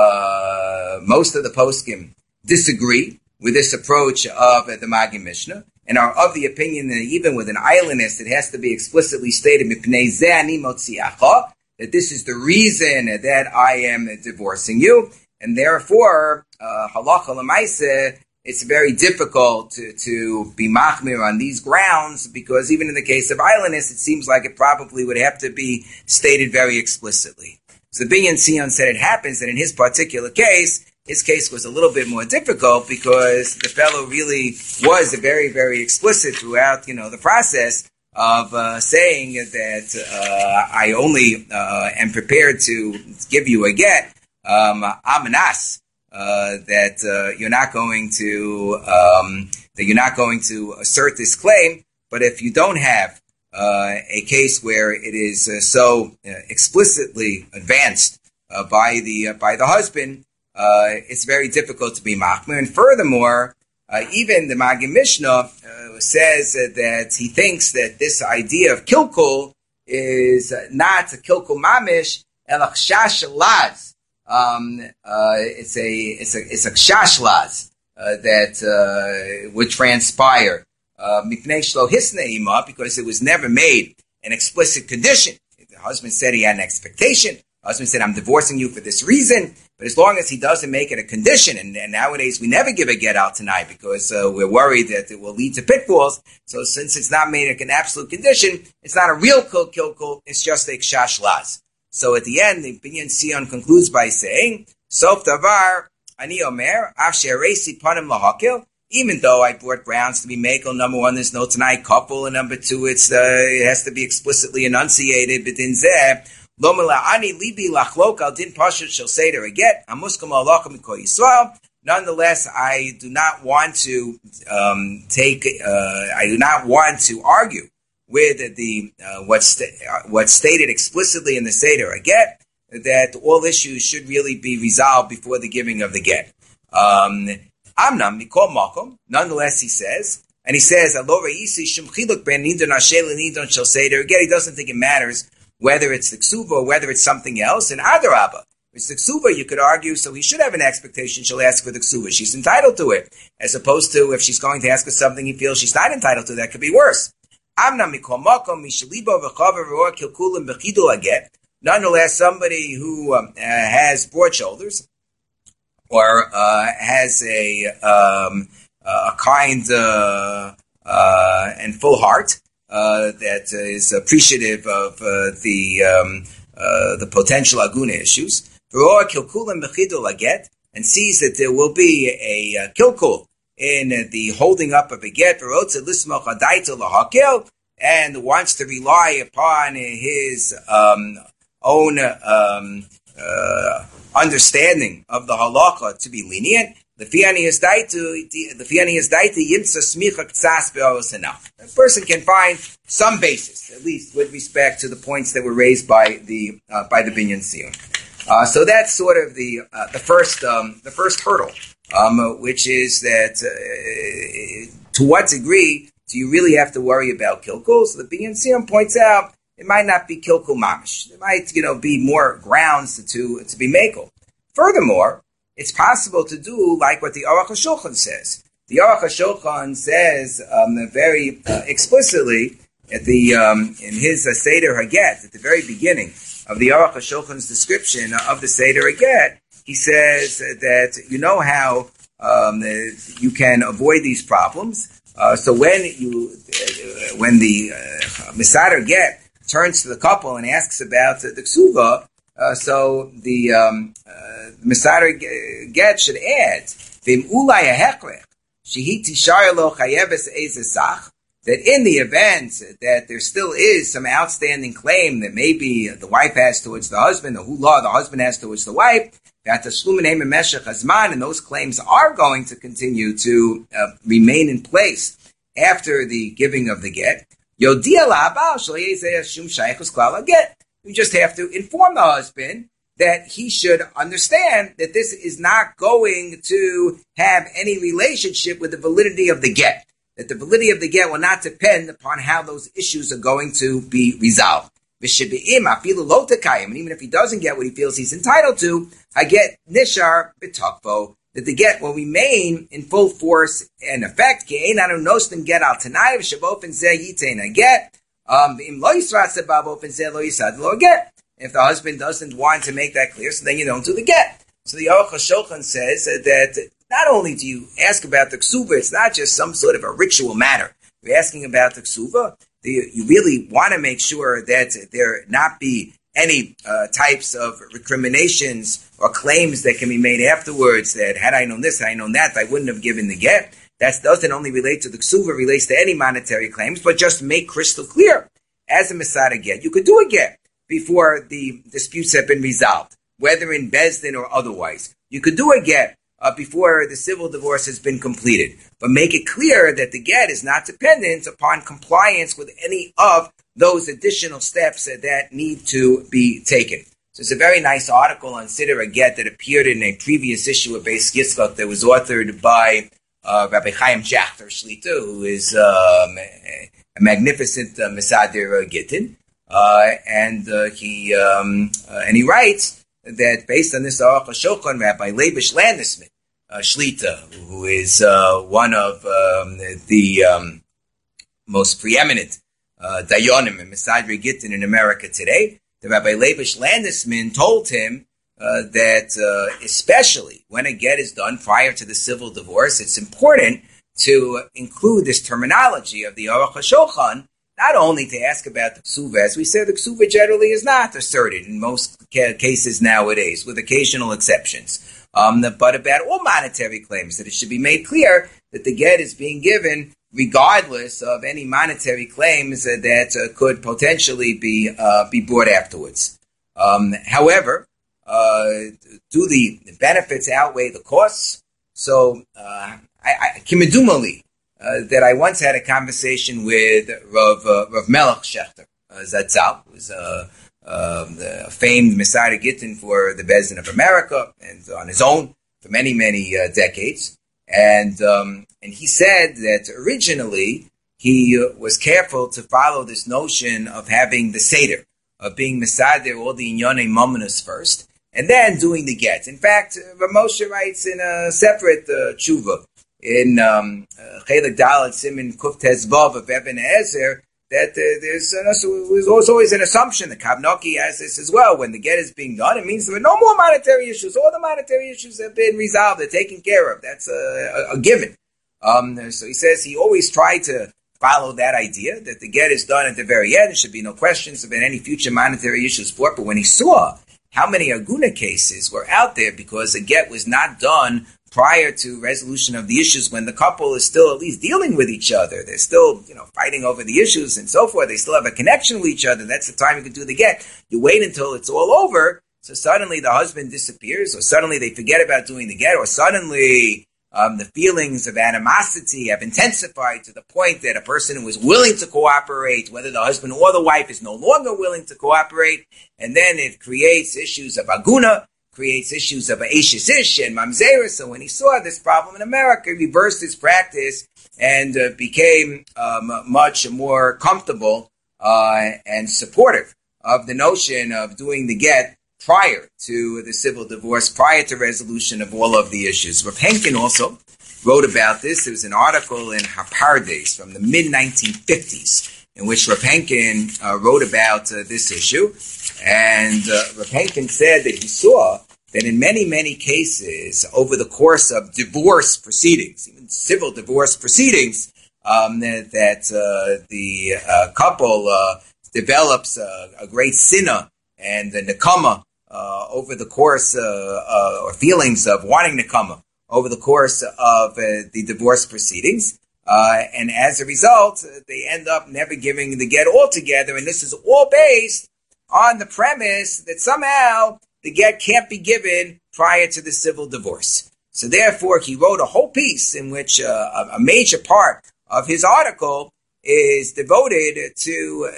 uh, most of the poskim disagree with this approach of uh, the Magid Mishnah, and are of the opinion that even with an islandess, it has to be explicitly stated, Mipnei zeh ani motziacha, that this is the reason that I am divorcing you, and therefore, uh, halacha l'maaseh, it's very difficult to, to be machmir on these grounds, because even in the case of islandness, it seems like it probably would have to be stated very explicitly. So Binyan Sion said it happens that in his particular case, his case was a little bit more difficult because the fellow really was very, very explicit throughout, you know, the process of uh, saying that uh, I only uh, am prepared to give you a get, um, amanas. Uh, that uh, you're not going to um, that you're not going to assert this claim, but if you don't have uh, a case where it is uh, so uh, explicitly advanced uh, by the uh, by the husband, uh, it's very difficult to be machmir. And furthermore, uh, even the Magid Mishnah uh, says uh, that he thinks that this idea of kilkul is uh, not a kilkul mamish, elach shash laz. Um, uh, it's a, it's a, it's a shashlaz, uh, that, uh, would transpire, uh, because it was never made an explicit condition. The husband said he had an expectation. The husband said, I'm divorcing you for this reason. But as long as he doesn't make it a condition, and, and nowadays we never give a get out tonight because, uh, we're worried that it will lead to pitfalls. So since it's not made an absolute condition, it's not a real kil kilkul, it's just a shashlaz. So at the end, the Binyan Sion concludes by saying, Sof davar ani omer, af she'aresi panim lahakil, even though I brought grounds to be makel, number one, there's no tonight couple, and number two, it's, uh, it has to be explicitly enunciated, but in zeh, lo ani libi lachlok al din pashut shel seder aget, amuskam alakam mikol Yisrael. Nonetheless, I do not want to, um, take, uh, I do not want to argue with the uh, what's sta- uh, what's stated explicitly in the Seder a get, that all issues should really be resolved before the giving of the get. Um, Amnam mikol makom. Nonetheless, he says, and he says, Alo reisi shum chiluk ben nidon ashel nidon shel Seder. Again, he doesn't think it matters whether it's the ksuva or whether it's something else. And adarabba, it's the ksuva, you could argue, so he should have an expectation she'll ask for the ksuva. She's entitled to it, as opposed to if she's going to ask for something he feels she's not entitled to, that could be worse. Nonetheless, somebody who um, uh, has broad shoulders or uh, has a um, a kind uh, uh, and full heart uh, that is appreciative of uh, the um, uh, the potential aguna issues, and sees that there will be a, a kilkul in the holding up of a get, and wants to rely upon his um, own um, uh, understanding of the halakha to be lenient. A person can find some basis, at least with respect to the points that were raised by the uh, by the Binyan Sion. Uh, so that's sort of the uh, the first um, the first hurdle, um, which is that uh, to what degree do you really have to worry about kilkul? So the Binyan Sion points out it might not be kilkul mamish. There might, you know, be more grounds to to, to be makel. Furthermore, it's possible to do like what the Aruch HaShulchan says. The Aruch HaShulchan says um, very uh, explicitly at the um, in his uh, Seder Haget, at the very beginning of the Aruch HaShulchan's description of the Seder Haget, he says that you know how um, you can avoid these problems. Uh, so when you uh, when the uh, Mesader Get turns to the couple and asks about the Ksuva, Uh, so the um, uh, Mesader Get should add that in the event that there still is some outstanding claim that maybe the wife has towards the husband, the hula the husband has towards the wife, that the and those claims are going to continue to uh, remain in place after the giving of the get. You just have to inform the husband that he should understand that this is not going to have any relationship with the validity of the get. That the validity of the get will not depend upon how those issues are going to be resolved. And even if he doesn't get what he feels he's entitled to, I get nishar b'takvo, that the get will remain in full force and effect. Get. Um, if the husband doesn't want to make that clear, so then you don't do the get. So the Aruch HaShulchan says that not only do you ask about the ksuva, it's not just some sort of a ritual matter. You're asking about the ksuva. You really want to make sure that there not be any uh, types of recriminations or claims that can be made afterwards that had I known this, had I known that, I wouldn't have given the get. That doesn't only relate to the ksuva, relates to any monetary claims, but just make crystal clear. As a Mesader Get, you could do a get before the disputes have been resolved, whether in Bezdin or otherwise. You could do a get uh, before the civil divorce has been completed, but make it clear that the get is not dependent upon compliance with any of those additional steps uh, that need to be taken. So it's a very nice article on Siddur HaGet that appeared in a previous issue of Beis Yitzchak that was authored by Uh, Rabbi Chaim Schachter Shlita, who is um, a, a magnificent uh, Mesader Gittin, uh, and uh, he um, uh, and he writes that based on this Aruch HaShulchan, Rabbi Leibish Landesman uh, Shlita, who is uh, one of um, the um, most preeminent uh, Dayanim and Mesader Gittin in America today, the Rabbi Leibish Landesman told him Uh, that uh, especially when a get is done prior to the civil divorce, it's important to include this terminology of the Aruch HaShulchan, not only to ask about the ksuva. As we said, the ksuva generally is not asserted in most ca- cases nowadays, with occasional exceptions, um, but about all monetary claims, that it should be made clear that the get is being given regardless of any monetary claims uh, that uh, could potentially be uh, be brought afterwards. Um, however, Uh, do the benefits outweigh the costs? So, uh, I, I, Kimedumali, uh, that I once had a conversation with Rav, uh, Rav Melech Shechter, uh, Zatzal, who was uh, uh, a famed Mesader Gittin for the Bezdin of America, and on his own for many, many uh, decades. And, um, and he said that originally he uh, was careful to follow this notion of having the Seder, of being Mesader, all the Inyonei Mominus first, and then doing the get. In fact, uh, Rav Moshe writes in a separate uh, tshuva in um, Chelik Dalet Simin Kuf Tezvav of Eben Ezer that uh, there's, uh, there's always an assumption. The Kavnoki has this as well. When the get is being done, it means there are no more monetary issues. All the monetary issues have been resolved. They're taken care of. That's a, a, a given. Um, so he says he always tried to follow that idea that the get is done at the very end. There should be no questions about any future monetary issues for it. But when he saw how many Aguna cases were out there because a get was not done prior to resolution of the issues, when the couple is still at least dealing with each other, they're still, you know, fighting over the issues and so forth, they still have a connection with each other, that's the time you can do the get. You wait until it's all over, so suddenly the husband disappears, or suddenly they forget about doing the get, or suddenly Um, the feelings of animosity have intensified to the point that a person who is willing to cooperate, whether the husband or the wife is no longer willing to cooperate, and then it creates issues of aguna, creates issues of Aishis Ish and Mamzeris. So when he saw this problem in America, he reversed his practice and uh, became um, much more comfortable uh, and supportive of the notion of doing the get prior to the civil divorce, prior to resolution of all of the issues. Rav Henkin also wrote about this. There was an article in Hapardes from the mid nineteen fifties in which Rav Henkin uh, wrote about uh, this issue. And uh, Rav Henkin said that he saw that in many, many cases over the course of divorce proceedings, even civil divorce proceedings, um, that, that uh, the uh, couple uh, develops a, a great sinna and the nekama Uh, over the course, uh, uh, or feelings of wanting to come over the course of uh, the divorce proceedings. Uh, and as a result, they end up never giving the get altogether. And this is all based on the premise that somehow the get can't be given prior to the civil divorce. So therefore, he wrote a whole piece in which uh, a major part of his article is devoted to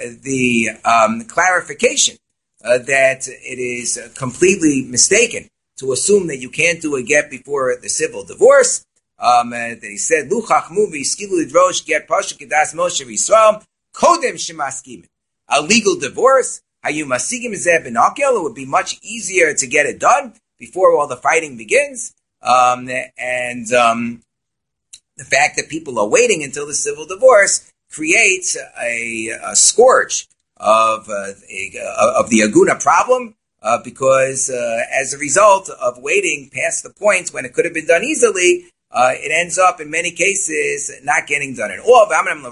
the um, clarification Uh, that it is uh, completely mistaken to assume that you can't do a get before the civil divorce. Um, uh, that he said, "Luchach muvi skilu lidrosh get pasuk kedas Moshe Yisrael kodem shemaskim." A legal divorce, hayu masigim zeh benakel. It would be much easier to get it done before all the fighting begins. Um, and um, the fact that people are waiting until the civil divorce creates a, a scourge of uh, a, of the aguna problem, uh, because uh, as a result of waiting past the point when it could have been done easily, uh, it ends up in many cases not getting done at all.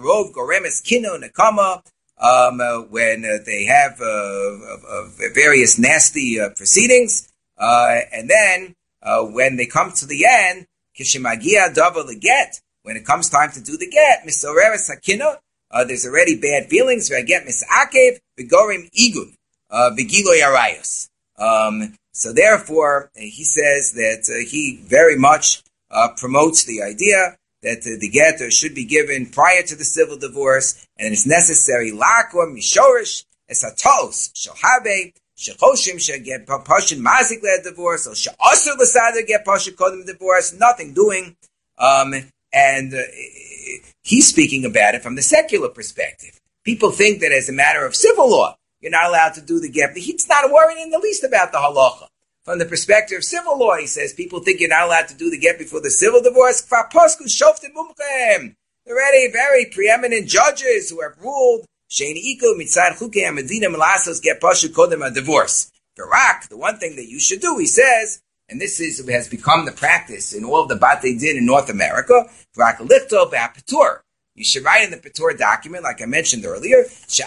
Um, uh, when uh, they have uh, uh, various nasty uh, proceedings, uh, and then uh, when they come to the end, kishimagia double the get, when it comes time to do the get, misoreres hakina. Uh, there's already bad feelings. I get misakev begorim igun begilo yarayos. Um So therefore, he says that uh, he very much uh, promotes the idea that uh, the get should be given prior to the civil divorce, and it's necessary lakom mishorish esatos shalhabe shechoshim sheget pashin mazik le divorce or she'aser l'sader get pashin kodem divorce. Nothing doing, um, and. Uh, He's speaking about it from the secular perspective. People think that as a matter of civil law, you're not allowed to do the get. He's not worrying in the least about the halacha. From the perspective of civil law, he says, people think you're not allowed to do the get before the civil divorce. They're already very preeminent judges who have ruled divorce. The one thing that you should do, he says, and this is has become the practice in all of the Batei Din in North America. You should write in the Patur document, like I mentioned earlier,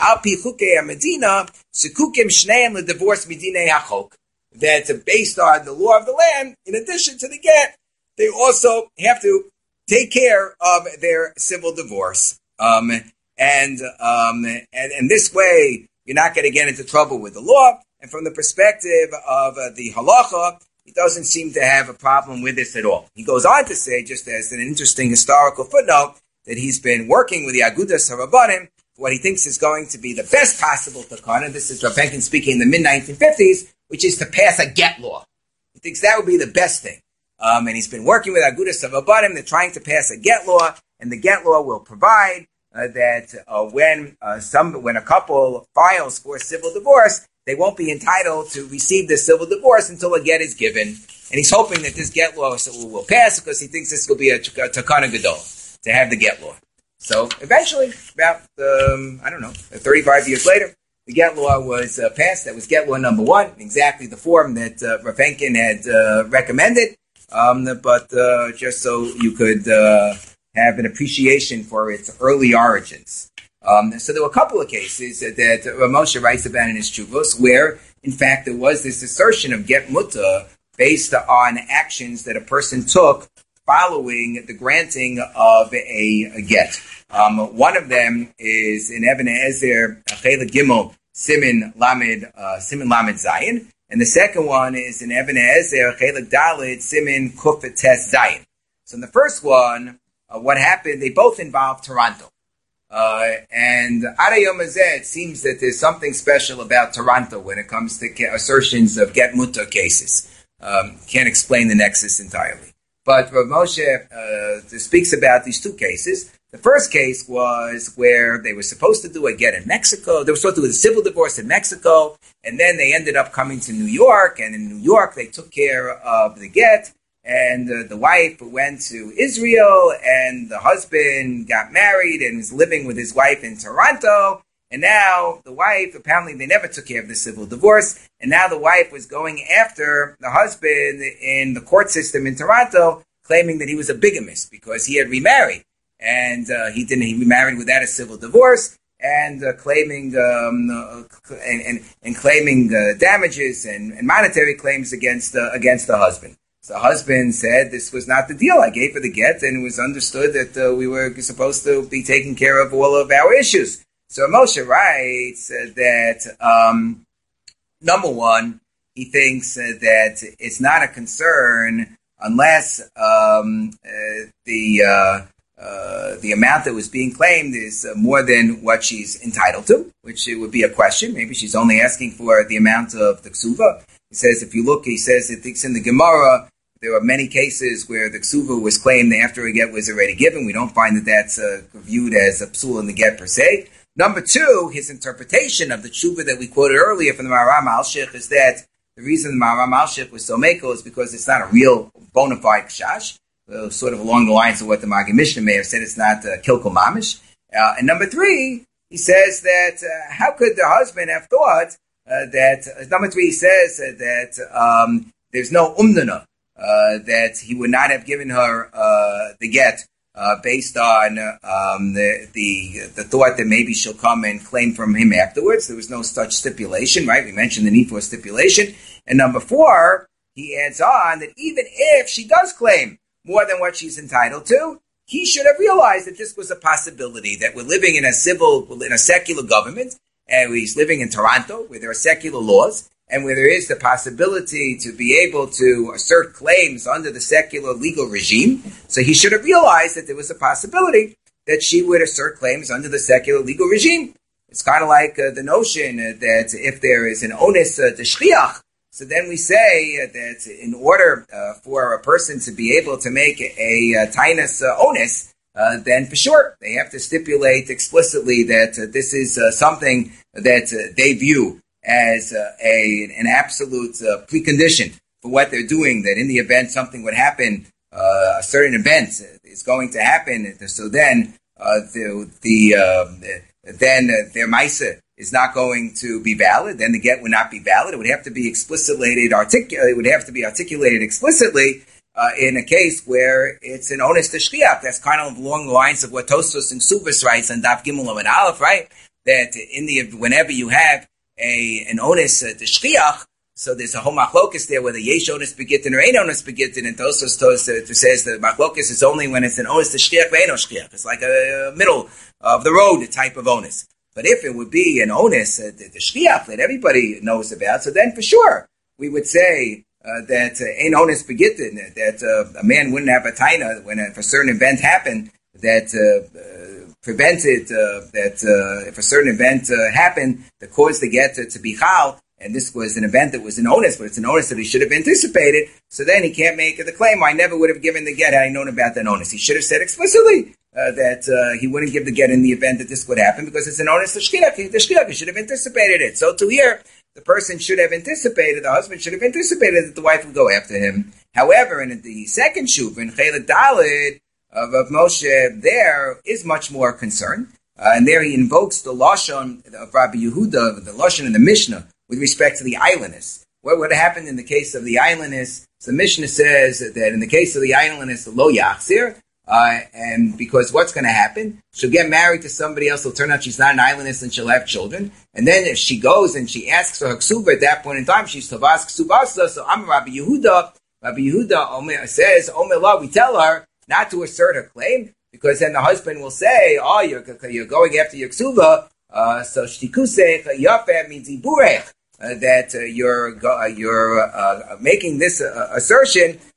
that based on the law of the land, in addition to the get, they also have to take care of their civil divorce. Um, and, um, and, and this way, you're not going to get into trouble with the law. And from the perspective of uh, the halacha, he doesn't seem to have a problem with this at all. He goes on to say, just as an interesting historical footnote, that he's been working with the Agudas HaRabbanim for what he thinks is going to be the best possible takana. This is Rav Henkin speaking in the mid nineteen fifties, which is to pass a get law. He thinks that would be the best thing. Um, and he's been working with Agudas HaRabbanim. They're trying to pass a get law, and the get law will provide uh, that uh, when uh, some when a couple files for civil divorce, they won't be entitled to receive the civil divorce until a get is given. And he's hoping that this get law will pass because he thinks this will be a, a takana gadol, to have the get law. So eventually, about, um, I don't know, thirty-five years later, the get law was uh, passed. That was get law number one, exactly the form that uh, Rav Henkin had uh, recommended. Um, but uh, just so you could uh, have an appreciation for its early origins. Um, so there were a couple of cases that, that Rav Moshe writes about in his Chuvos where, in fact, there was this assertion of get muta based on actions that a person took following the granting of a, a get. Um, one of them is in Even Ezer, Chela Gimel, Simin Lamed, uh, Simin Lamed Zayin. And the second one is in Even Ezer, Chela Dalet, Simin Kufet Tes Zayin. So in the first one, uh, what happened, they both involved Toronto. Uh, and Arayom Azeh, it seems that there's something special about Toronto when it comes to ca- assertions of get mutter cases. Um, can't explain the nexus entirely. But Rav Moshe uh, speaks about these two cases. The first case was where they were supposed to do a get in Mexico. They were supposed to do a civil divorce in Mexico, and then they ended up coming to New York, and in New York they took care of the get, and uh, the wife went to Israel, and the husband got married and is living with his wife in Toronto, and now the wife, apparently they never took care of the civil divorce, and now the wife was going after the husband in the court system in Toronto, claiming that he was a bigamist because he had remarried. And uh, he didn't. He remarried without a civil divorce, and uh, claiming um, uh, and, and, and claiming uh, damages and, and monetary claims against uh, against the husband. So the husband said this was not the deal. I gave her the get, and it was understood that uh, we were supposed to be taking care of all of our issues. So Moshe writes uh, that um, number one, he thinks uh, that it's not a concern unless um, uh, the uh, Uh, the amount that was being claimed is uh, more than what she's entitled to, which it would be a question. Maybe she's only asking for the amount of the ksuva. He says, if you look, he says, it thinks in the Gemara, there are many cases where the ksuva was claimed after a get was already given. We don't find that that's uh, viewed as a psul in the get per se. Number two, his interpretation of the tshuva that we quoted earlier from the Maharam Alshich is that the reason the Maharam Alshich was so meko is because it's not a real bona fide kshash. Uh, sort of along the lines of what the Maggid Mishnah may have said, it's not uh, kilkel mamish. Uh, and number three, he says that uh, how could the husband have thought uh, that, uh, number three, he says uh, that um, there's no umdana, uh, that he would not have given her uh, the get uh, based on um, the, the the thought that maybe she'll come and claim from him afterwards. There was no such stipulation, right? We mentioned the need for a stipulation. And number four, he adds on that even if she does claim more than what she's entitled to, he should have realized that this was a possibility, that we're living in a civil, in a secular government, and he's living in Toronto, where there are secular laws, and where there is the possibility to be able to assert claims under the secular legal regime. So he should have realized that there was a possibility that she would assert claims under the secular legal regime. It's kind of like uh, the notion uh, that if there is an onus uh, d'shchiach, so then we say uh, that in order uh, for a person to be able to make a, a tainus uh, onus, uh, then for sure they have to stipulate explicitly that uh, this is uh, something that uh, they view as uh, a an absolute uh, precondition for what they're doing, that in the event something would happen, uh, a certain event is going to happen, so then uh, the, the uh, then uh, their maisa is not going to be valid, then the get would not be valid. It would have to be explicitly articulated. It would have to be articulated explicitly uh, in a case where it's an onus to shchiach. That's kind of along the lines of what Tosfos and Subas writes on Daf Gimel and Aleph, right? That in the whenever you have a an onus uh, to shchiach, so there's a whole machlokas there whether yesh onus begittin or ain't onus begittin, and Tosfos uh, says that machlokas is only when it's an onus to shchiach or ain't no shchiach. It's like a middle of the road type of onus. But if it would be an onus, uh, the, the shchiach that everybody knows about, so then for sure we would say uh, that uh, ain't onus begittin, that uh, a man wouldn't have a taina when a, if a certain event happened that uh, uh, prevented uh, that uh, if a certain event uh, happened that caused the get to, to be chal, and this was an event that was an onus, but it's an onus that he should have anticipated, so then he can't make the claim, I never would have given the get had I known about that onus. He should have said explicitly Uh, that uh, he wouldn't give the get in the event that this would happen because it's an onus to shchiach. The shchiach, he should have anticipated it. So to here, the person should have anticipated, the husband should have anticipated that the wife would go after him. However, in the second shuv, in Chelet Daled of, of Moshe, there is much more concern. Uh, and there he invokes the Lashon of Rabbi Yehuda, the Lashon in the Mishnah, with respect to the islandess. What would have happened in the case of the islandess? So the Mishnah says that in the case of the islandess, the lo yachzir, Uh, and because what's going to happen? She'll get married to somebody else. It'll turn out she's not an islandess and she'll have children. And then if she goes and she asks for her ksuba at that point in time, she's tavas ksubasa. So I'm Rabbi Yehuda. Rabbi Yehuda says, Omer Allah, we tell her not to assert her claim because then the husband will say, oh, you're, you're going after your ksuba. Uh, so shtikusech yafeh means iburech. Uh, that uh, you're uh, you're uh, making this uh, assertion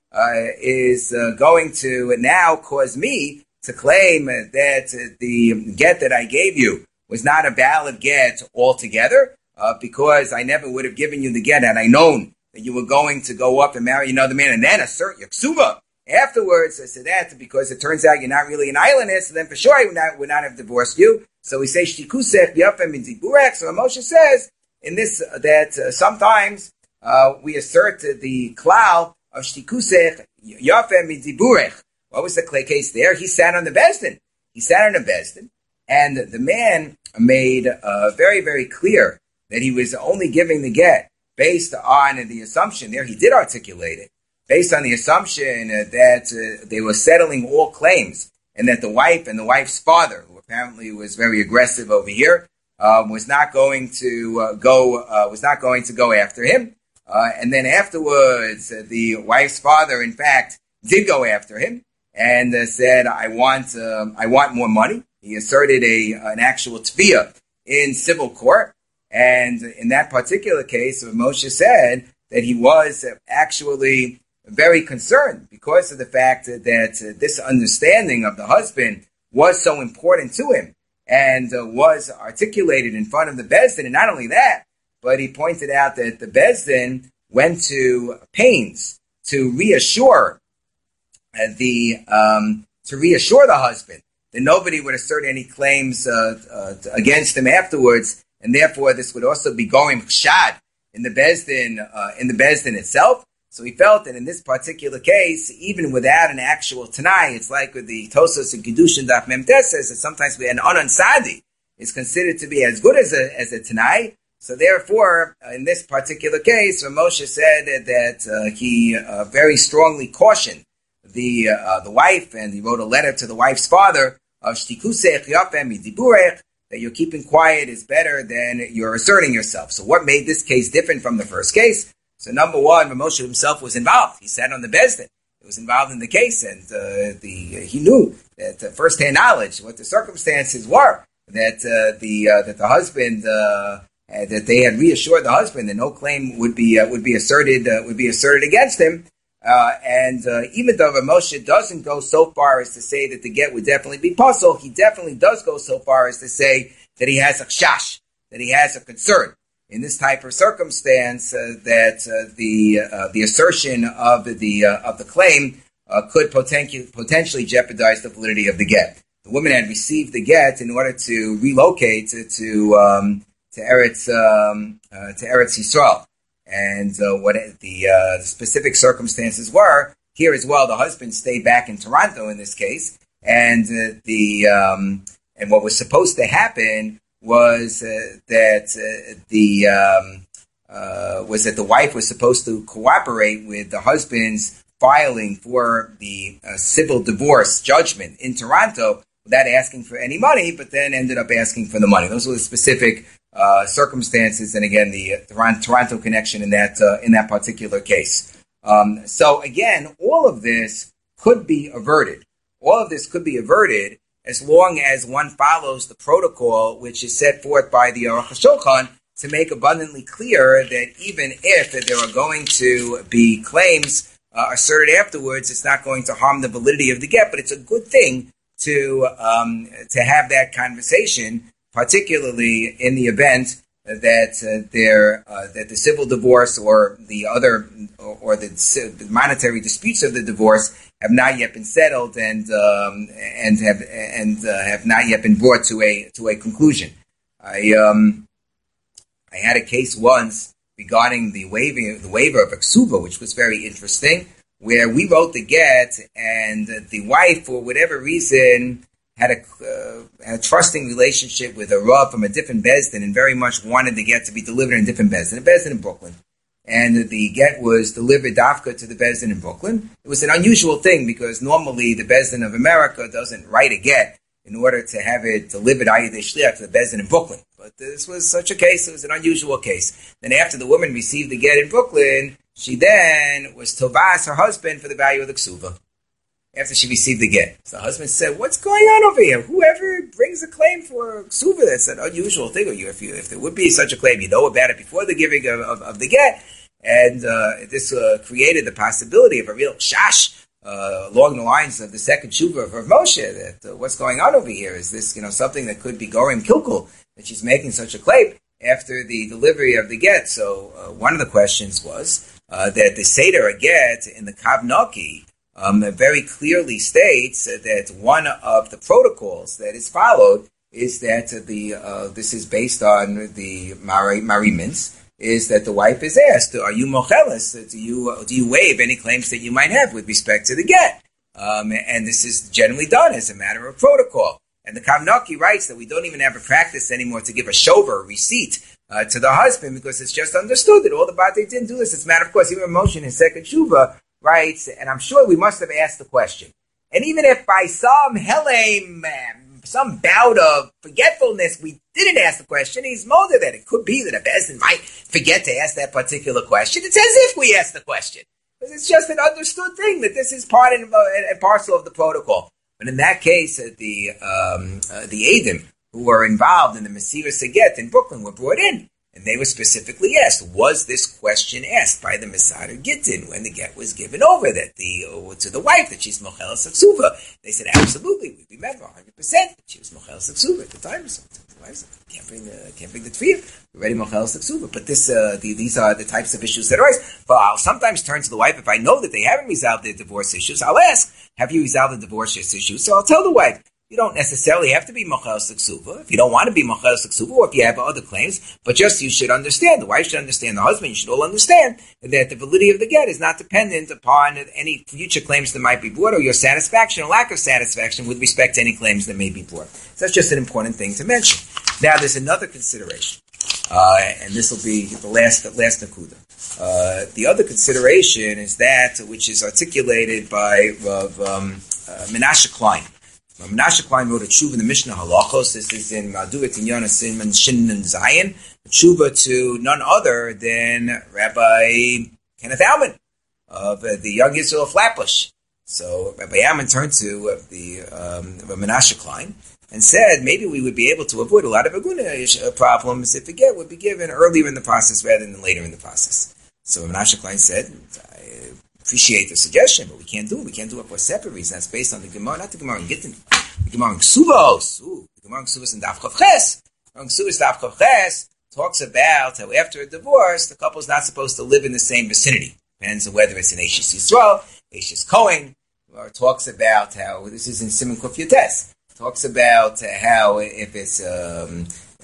uh, is uh, going to now cause me to claim that uh, the get that I gave you was not a valid get altogether, uh, because I never would have given you the get had I known that you were going to go up and marry another man and then assert your ksuba afterwards. I said that because it turns out you're not really an islandess, so then for sure I would not, would not have divorced you. So we say shtikusech yafem min ziburech. So Moshe says in this uh, that uh, sometimes uh, we assert uh, the klal of shtikusech yafem min ziburech. What was the case there? He sat on the bezdin. He sat on the bezdin, and the man made uh, very, very clear that he was only giving the get based on the assumption there. He did articulate it based on the assumption uh, that uh, they were settling all claims, and that the wife and the wife's father, who apparently was very aggressive over here, um, was not going to uh, go uh, was not going to go after him. Uh, and then afterwards, uh, the wife's father, in fact, did go after him and uh, said, "I want uh, I want more money." He asserted a an actual tviyah in civil court, and in that particular case, Moshe said that he was actually very concerned because of the fact that uh, this understanding of the husband was so important to him and uh, was articulated in front of the Bezdin. And not only that, but he pointed out that the Bezdin went to pains to reassure uh, the um, to reassure the husband that nobody would assert any claims uh, uh, against him afterwards, and therefore this would also be going chshad in the Bezdin uh, in the Bezdin itself. So he felt that in this particular case, even without an actual Tanai, it's like with the Tosos and Kiddushin Daf Mem Tes says that sometimes an Anan Sadi is considered to be as good as a, as a Tanai. So therefore, uh, in this particular case, Moshe said that, that uh, he uh, very strongly cautioned the uh, the wife, and he wrote a letter to the wife's father, of Shtikusech Yafem Midiburech, that you're keeping quiet is better than you're asserting yourself. So what made this case different from the first case? So number one, Moshe himself was involved. He sat on the bezdin. He was involved in the case, and uh, the uh, he knew that uh, first-hand knowledge what the circumstances were. That uh, the uh, that the husband uh, that they had reassured the husband that no claim would be uh, would be asserted uh, would be asserted against him. Uh, and uh, even though Moshe doesn't go so far as to say that the get would definitely be puzzle, he definitely does go so far as to say that he has a chash, that he has a concern in this type of circumstance, uh, that uh, the uh, the assertion of the uh, of the claim uh, could poten- potentially jeopardize the validity of the get. The woman had received the get in order to relocate to to, um, to Eretz um, uh, to Eretz Yisrael, and uh, what the, uh, the specific circumstances were here as well. The husband stayed back in Toronto in this case, and uh, the um, and what was supposed to happen was uh, that uh, the um, uh, was that the wife was supposed to cooperate with the husband's filing for the uh, civil divorce judgment in Toronto without asking for any money, but then ended up asking for the money. Those were the specific uh, circumstances, and again, the uh, Toronto connection in that uh, in that particular case. Um, so again, all of this could be averted. All of this could be averted as long as one follows the protocol which is set forth by the Aruch HaShulchan to make abundantly clear that even if there are going to be claims uh, asserted afterwards, it's not going to harm the validity of the get, but it's a good thing to um, to have that conversation, particularly in the event that uh, there uh, that the civil divorce or the other or, or the, the monetary disputes of the divorce have not yet been settled and um, and have and uh, have not yet been brought to a to a conclusion. I um I had a case once regarding the waiving the waiver of a ksuba, which was very interesting, where we wrote the get and the wife, for whatever reason, had a, uh, had a trusting relationship with a rav from a different bezdin and very much wanted the get to be delivered in a different bezdin, a bezdin in Brooklyn. And the get was delivered dafka to the bezdin in Brooklyn. It was an unusual thing because normally the bezdin of America doesn't write a get in order to have it delivered ayidei shliach to the bezdin in Brooklyn. But this was such a case, it was an unusual case. Then after the woman received the get in Brooklyn, she then was tovas her husband for the value of the ksuba after she received the get. So the husband said, "What's going on over here? Whoever brings a claim for ksuba, that's an unusual thing. Or you, if you, if there would be such a claim, you know about it before the giving of, of, of the get." And uh, this uh, created the possibility of a real shash uh, along the lines of the second tshuva of Rav Moshe, that uh, what's going on over here? Is this, you know, something that could be Gorim Kilkul, that she's making such a claim after the delivery of the get? So uh, one of the questions was uh, that the Seder get in the Kav Noki um, very clearly states that one of the protocols that is followed is that the uh, this is based on the Mari, Mari Mintz, is that the wife is asked, are you mocheles? Do you do you waive any claims that you might have with respect to the get? Um, and this is generally done as a matter of protocol. And the Kavnaki writes that we don't even have a practice anymore to give a shover, a receipt, uh, to the husband, because it's just understood that all the Batei didn't do this. It's a matter of course, even Moshe in his second Shuva writes, and I'm sure we must have asked the question. And even if by some helem, some bout of forgetfulness, we didn't ask the question, he's molded that it could be that a Bezdin might forget to ask that particular question. It's as if we asked the question. Because it's just an understood thing that this is part and, and parcel of the protocol. But in that case, uh, the um, uh, the Eidim who were involved in the Mesiras Haget in Brooklyn were brought in. And they were specifically asked, was this question asked by the Mesader Gittin when the get was given over that the uh, to the wife that she's Mocheles Aksuva? They said, absolutely, we remember one hundred percent that she was Mocheles Aksuva at the time. So the wife said, can't bring the, can't bring the Tfiyah. We're ready Mocheles Aksuva. But this, uh, the, these are the types of issues that arise. But I'll sometimes turn to the wife if I know that they haven't resolved their divorce issues. I'll ask, have you resolved the divorce issues? So I'll tell the wife, you don't necessarily have to be Mocheles Aksuva. If you don't want to be Mocheles Aksuva, or if you have other claims, but just you should understand, the wife should understand, the husband, you should all understand that the validity of the get is not dependent upon any future claims that might be brought, or your satisfaction or lack of satisfaction with respect to any claims that may be brought. So that's just an important thing to mention. Now, there's another consideration, uh, and this will be the last, the last nakuda. Uh, the other consideration is that which is articulated by Rav um, uh, Menashe Klein. Menashe Klein wrote a tshuva in the Mishnah Halachos. This is in Maduet Inyana Siman Shin and Zion. A tshuva to none other than Rabbi Kenneth Alman of uh, the Young Israel of Flatbush. So Rabbi Alman turned to uh, the um, Menashe Klein and said maybe we would be able to avoid a lot of aguna problems if the get would be given earlier in the process rather than later in the process. So Menashe Klein said, I appreciate the suggestion, but we can't do it. We can't do it for a separate reason. That's based on the Gemara, not the Gemara in Gittin, the Gemara in Ksuvos. Ooh, the Gemara in Ksuvos in Daf Chav Ches. The Gemara in Ksuvos Daf Chav Ches talks about how after a divorce, the couple's not supposed to live in the same vicinity. Depends on whether it's an Eishes Yisrael, Eishes Kohen, or talks about how, this is in Siman Kuf Yotes, talks about how if it's, um,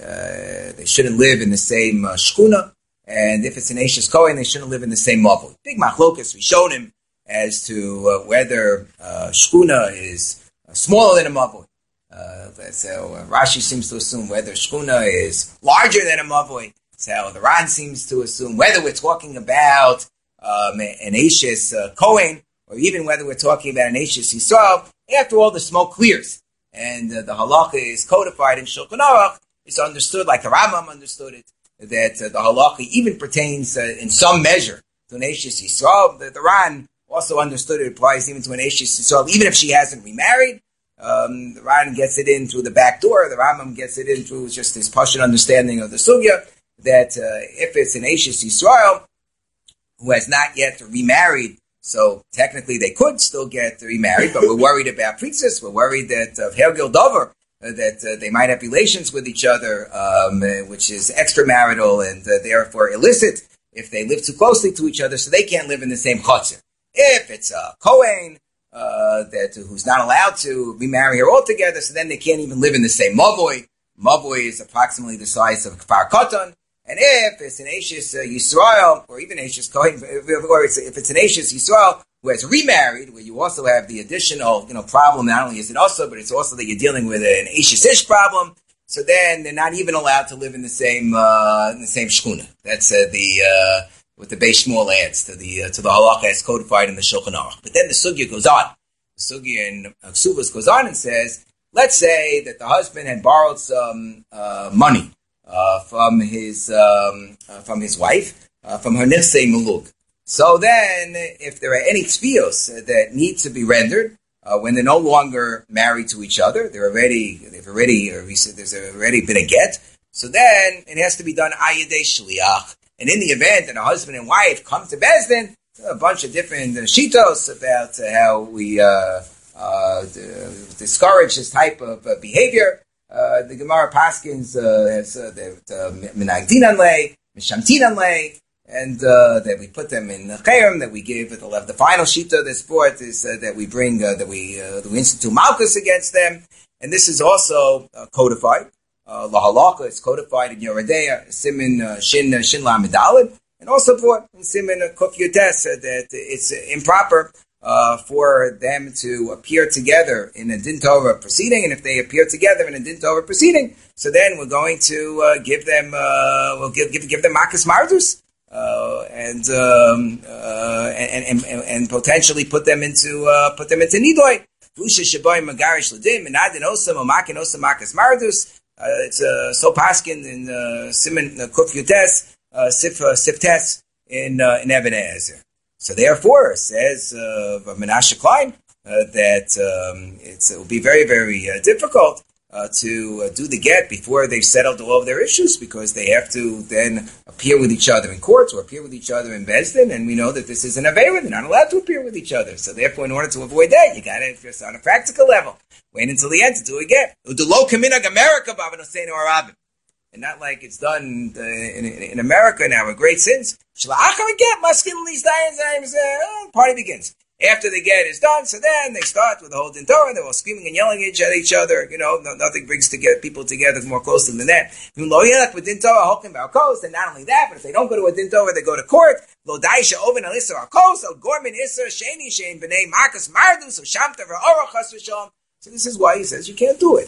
uh, they shouldn't live in the same uh, shkuna, and if it's an Eishes Kohen, they shouldn't live in the same mavoi. Big machlokas, we showed him as to uh, whether uh, shkuna is uh, smaller than a mavoi. Uh, so uh, Rashi seems to assume whether shkuna is larger than a mavoi. That's how the Ran seems to assume whether we're talking about um, an Eishes uh, Kohen, or even whether we're talking about an Eishes Yisrael. After all, the smoke clears, and uh, the halacha is codified in Shulchan Aruch. It's understood like the Rambam understood it, that uh, the halacha even pertains uh, in some measure to an Eishes Yisrael. The, the Ran also understood it applies even to an Eishes Yisrael, even if she hasn't remarried. Um, the Ran gets it in through the back door. The Rambam gets it in through just his Pashut understanding of the sugya, that uh, if it's an Eishes Yisrael who has not yet remarried, so technically they could still get remarried, but we're worried about princess. We're worried that of uh, Hergil Dover, uh, that uh, they might have relations with each other, um, uh, which is extramarital and uh, therefore illicit if they live too closely to each other, so they can't live in the same chutzner. If it's a Kohen uh, that who's not allowed to remarry her altogether, so then they can't even live in the same mavoi. Mavoi is approximately the size of Kfar Katan. And if it's an Eishes uh, Yisrael, or even Eishes Kohen, or it's, if it's an Eishes Yisrael who has remarried, where you also have the additional, you know, problem, not only is it also, but it's also that you're dealing with an Eishes Ish problem, so then they're not even allowed to live in the same, uh, in the same shkuna. That's uh, the, uh, what the Beis Shmuel adds to the, uh, to the halacha as codified in the Shulchan Aruch. But then the sugya goes on. The sugya in uh, Ksuvos goes on and says, let's say that the husband had borrowed some, uh, money, Uh, from his um, uh, from his wife, uh, from her nirsei mulug. So then, if there are any tzvios uh, that need to be rendered uh, when they're no longer married to each other, they're already they've already uh, there's already been a get. So then it has to be done ayidei shliach. And in the event that a husband and wife come to Bezdin, a bunch of different uh, shitos about uh, how we uh, uh, discourage this type of uh, behavior. Uh, the Gemara Paskins uh, has uh, minagdinan lei, mishamtinan lei, and uh, that we put them in chayim, that we give the, the final shita of the sport is uh, that we bring uh, that we uh, that we institute malchus against them, and this is also uh, codified. Uh, La halakha is codified in Yoredeya, Simin uh, Shin uh, Shin La Medalid, and also brought in Simin uh, Kuf Yotes uh, that it's uh, improper uh, for them to appear together in a Din Torah proceeding, and if they appear together in a Din Torah proceeding, so then we're going to uh, give them uh, we'll give give give them Makas Mardus. Uh, and, um, uh, and, and, and and potentially put them into uh, put them into nidoi. Uh, it's uh, so paskin in uh, Simon uh, Kuf Yutes uh, Sif uh, Siftes in uh, in Eben Ezer. So therefore, says uh, Menashe Klein uh, that um, it's, it will be very very uh, difficult. Uh, to uh, do the get before they've settled all of their issues, because they have to then appear with each other in courts or appear with each other in Bezdin, and we know that this is an Aveira. They're not allowed to appear with each other. So therefore, in order to avoid that, you got to, just on a practical level, wait until the end to do a get. And not like it's done uh, in, in, in America now with great sins. Party begins. After the get is done, so then they start with the whole Din Torah, and they're all screaming and yelling at each other. You know, no, nothing brings to get people together more closely than that. And not only that, but if they don't go to a Din Torah, they go to court. So this is why he says you can't do it.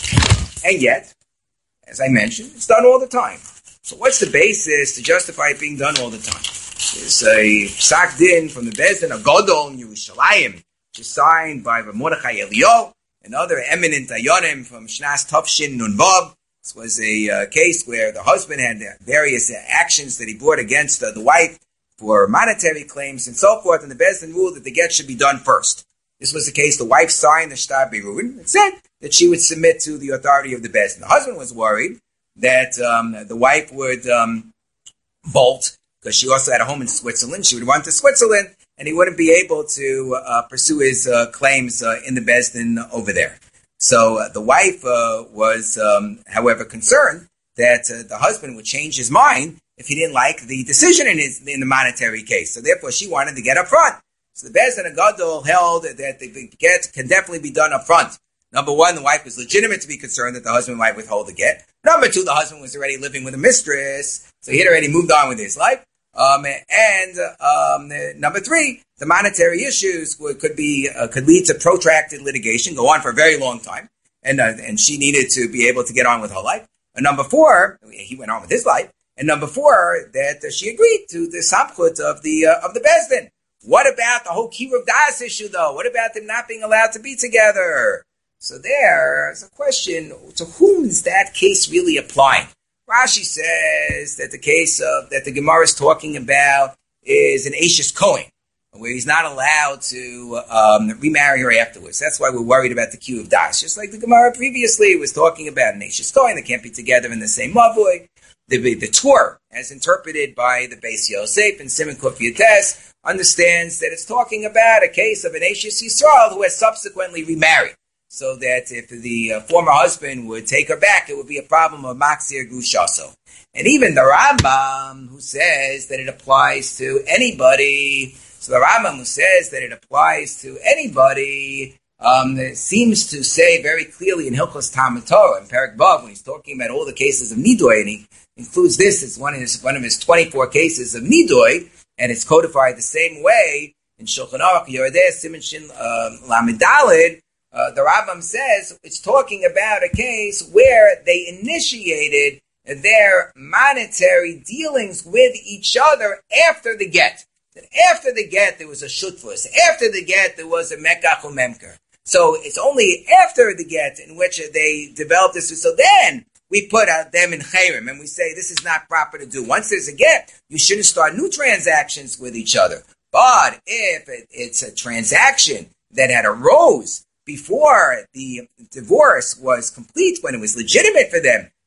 And yet, as I mentioned, it's done all the time. So what's the basis to justify it being done all the time? There's a psak din from the Bezdin of Godol in Yerushalayim, which is signed by Mordechai Eliyahu, another eminent ayonim from Shnas Tafshin Nun Vav. This was a uh, case where the husband had various uh, actions that he brought against uh, the wife for monetary claims and so forth, and the Bezdin ruled that the get should be done first. This was the case. The wife signed the Shtar Beruin and said that she would submit to the authority of the Bezdin. The husband was worried that um, the wife would um, bolt, because she also had a home in Switzerland. She would run to Switzerland, and he wouldn't be able to uh, pursue his uh, claims uh, in the Bezdin over there. So uh, the wife uh, was, um, however, concerned that uh, the husband would change his mind if he didn't like the decision in, his, in the monetary case. So therefore, she wanted to get up front. So the Bezdin and Gadol held that the get can definitely be done up front. Number one, the wife was legitimate to be concerned that the husband might withhold the get. Number two, the husband was already living with a mistress, so he had already moved on with his life. Um, and um, number three, the monetary issues would, could be uh, could lead to protracted litigation, go on for a very long time, and uh, and she needed to be able to get on with her life. And number four, he went on with his life. And number four, that uh, she agreed to the samchut of the uh, of the Bezdin. What about the whole kiruv das issue, though? What about them not being allowed to be together? So there's a question: to whom is that case really applying? Rashi says that the case of, that the Gemara is talking about is an Ashes Cohen, where he's not allowed to um, remarry her afterwards. That's why we're worried about the Q of Das. Just like the Gemara previously was talking about an Ashes Cohen, they can't be together in the same Mavoi. The, the Torah, as interpreted by the Beis Yosef and Simon Kuf Yates, understands that it's talking about a case of an Ashes Yisrael who has subsequently remarried. So that if the uh, former husband would take her back, it would be a problem of Maxir Grushaso. And even the Rambam, who says that it applies to anybody, so the Rambam who says that it applies to anybody, um, seems to say very clearly in Hilchos Talmud Torah, in Perek Vav, when he's talking about all the cases of Nidoi, and he includes this as one of his, one of his twenty-four cases of Nidoi, and it's codified the same way in Shulchan Aruch, Yerodeh, Siman Shin, uh, Lamed Daled. Uh, the Rambam says it's talking about a case where they initiated their monetary dealings with each other after the get. That after the get, there was a shutfus. After the get, there was a mekach umemker. So it's only after the get in which they developed this. So then we put out them in chayrim and we say this is not proper to do. Once there's a get, you shouldn't start new transactions with each other. But if it, it's a transaction that had arose before the divorce was complete, when it was legitimate for them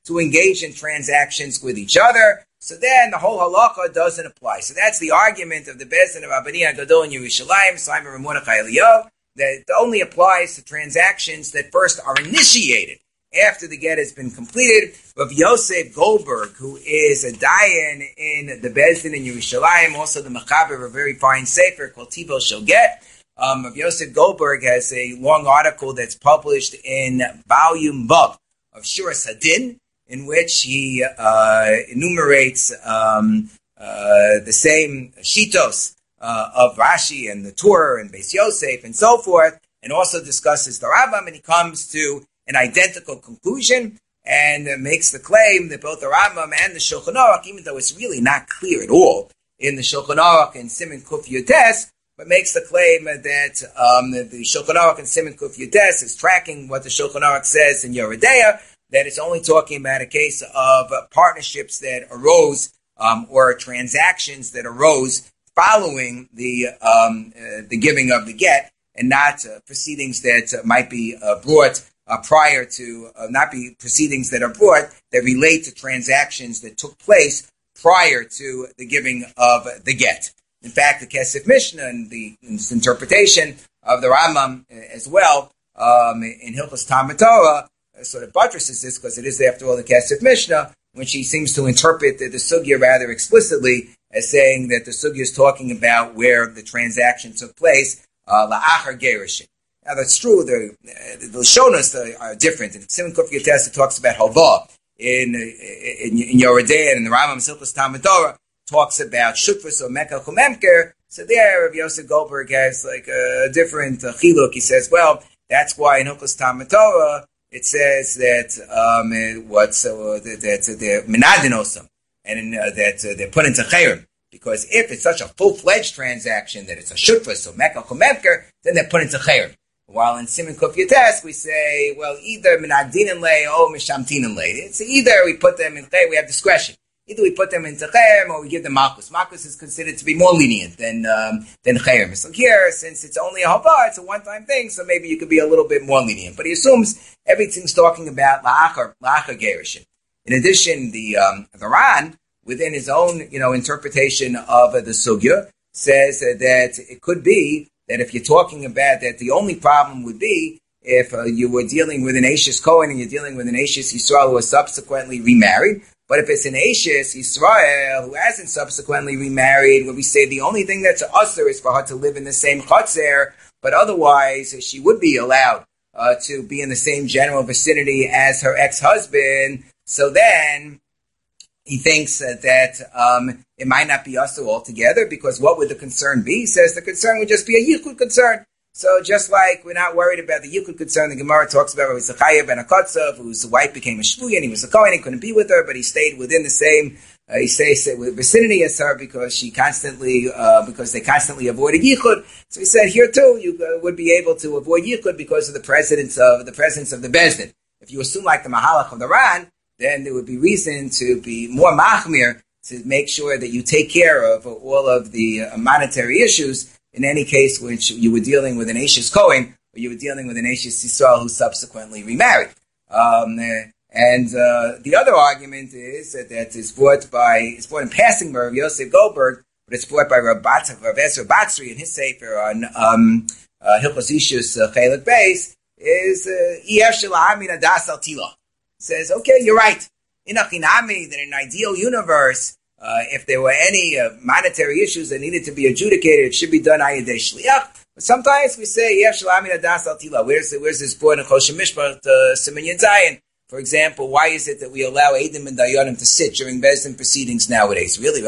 to engage in transactions with each other. So then the whole halacha doesn't apply. So that's the argument of the Beis Din of Rabbanit Gadol in Yerushalayim, Simon Rav Mordechai Eliyahu, that it only applies to transactions that first are initiated after the get has been completed. Rav Yosef Goldberg, who is a dayan in the Beis Din in Yerushalayim, also the Mechaber of a very fine sefer called Tivel Shel Get. Um, Rav Yosef Goldberg has a long article that's published in volume Vav of Shuras Hadin, in which he uh, enumerates um, uh, the same shitos uh, of Rashi and the Torah and Beis Yosef and so forth, and also discusses the Rambam, and he comes to an identical conclusion and uh, makes the claim that both the Rambam and the Shulchan Aruch, even though it's really not clear at all in the Shulchan Aruch and Siman Kuf Yutes, but makes the claim that um, the, the Shulchan Aruch and Siman Kuf Yutes is tracking what the Shulchan Aruch says in Yoreh De'ah, that it's only talking about a case of uh, partnerships that arose um, or transactions that arose following the um, uh, the giving of the get, and not uh, proceedings that uh, might be uh, brought uh, prior to, uh, not be proceedings that are brought that relate to transactions that took place prior to the giving of the get. In fact, the Kesef Mishnah and the in this interpretation of the Rambam uh, as well um, in Hilchos Talmud Torah sort of buttresses this, because it is, after all, the Kesef Mishnah, when she seems to interpret the, the sugya rather explicitly as saying that the sugya is talking about where the transaction took place, uh, la'achar gerushin. Now, that's true. The, the Shonas are different. In Siman Kuf Yutes, it talks about halva. In, in, in Yoreh De'ah and in the Rambam Hilchos Talmud Torah talks about shutfus or mekel chumemker. So there, Rav Yosef Goldberg has like a different uh, chiluk. He says, well, that's why in Hilchos Talmud Torah, it says that um, what's uh, that, that they're menadinosam, and uh, that uh, they're put into chayrim. Because if it's such a full-fledged transaction that it's a shutfus or mekel chumemker, then they're put into chayrim. While in Siman Kuf Yutes we say, well, either menadinan lei or mishamtinan lei. It's either we put them in chayrim, we have discretion. Either we put them into chayrim or we give them malchus. Malchus is considered to be more lenient than um, than chayrim. So here, since it's only a hava, it's a one-time thing, so maybe you could be a little bit more lenient. But he assumes everything's talking about la'achar, la'achar gerushin. In addition, the um, the Ran, within his own, you know, interpretation of uh, the sugya, says uh, that it could be that if you're talking about that, the only problem would be if uh, you were dealing with an Ashes Cohen and you're dealing with an Ashes Yisrael who was subsequently remarried. But if it's an Ashes Yisrael who hasn't subsequently remarried, where we say the only thing that's usher is for her to live in the same chotzer, but otherwise she would be allowed uh, to be in the same general vicinity as her ex-husband. So then he thinks uh, that um, it might not be usher altogether, because what would the concern be? He says the concern would just be a yichud concern. So just like we're not worried about the yichud concern, the Gemara talks about Rabbi Zechariah ben Akotzav, whose wife became a shvuya and he was a kohen, he couldn't be with her, but he stayed within the same uh, he stays with vicinity as her because she constantly uh, because they constantly avoided yichud. So he said here too you uh, would be able to avoid yichud because of the presence of the presence of the Beis Din. If you assume like the Mahalach of the Ran, then there would be reason to be more machmir to make sure that you take care of all of the uh, monetary issues. In any case, which you were dealing with an Ashes Cohen, or you were dealing with an Ashes Yisrael who subsequently remarried. Um, and uh, the other argument is that, that is brought by, it's brought in passing by Rav Yosef Goldberg, but it's brought by Rav Ezra Batzri in his sefer on um, uh, Hilchos Ishus uh, Chelik Beis, is Iyef Shel Ha'amin Adas Al Tila. Says, okay, you're right. In Achinami, that in an ideal universe, Uh, if there were any uh, monetary issues that needed to be adjudicated, it should be done ayadei shliach. But sometimes we say, "Yesh shalamin adas al tila." Where's the, where's this point in Choshen Mishpat Siman Yud Zayin? For example, why is it that we allow Eidim and Dayanim to sit during Beis Din proceedings nowadays? Really,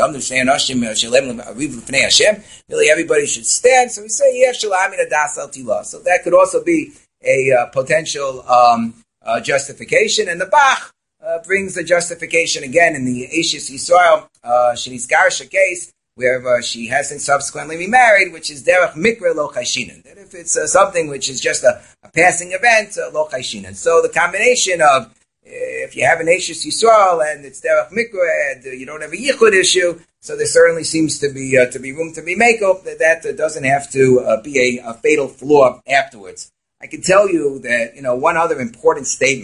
really, everybody should stand. So we say, "Yesh shalamin adas al tila." So that could also be a uh, potential um, uh, justification. And the Bach Uh, brings the justification again in the Ashes Yisrael uh, Sheni's Garsha case, where uh, she hasn't subsequently remarried, which is derech mikra lo chayshinan. That if it's uh, something which is just a, a passing event, uh, lo chayshinan. So the combination of uh, if you have an Ashes Yisrael and it's derech mikra and uh, you don't have a yichud issue, so there certainly seems to be uh, to be room to be make-up that that uh, doesn't have to uh, be a, a fatal flaw afterwards. I can tell you that, you know, one other important statement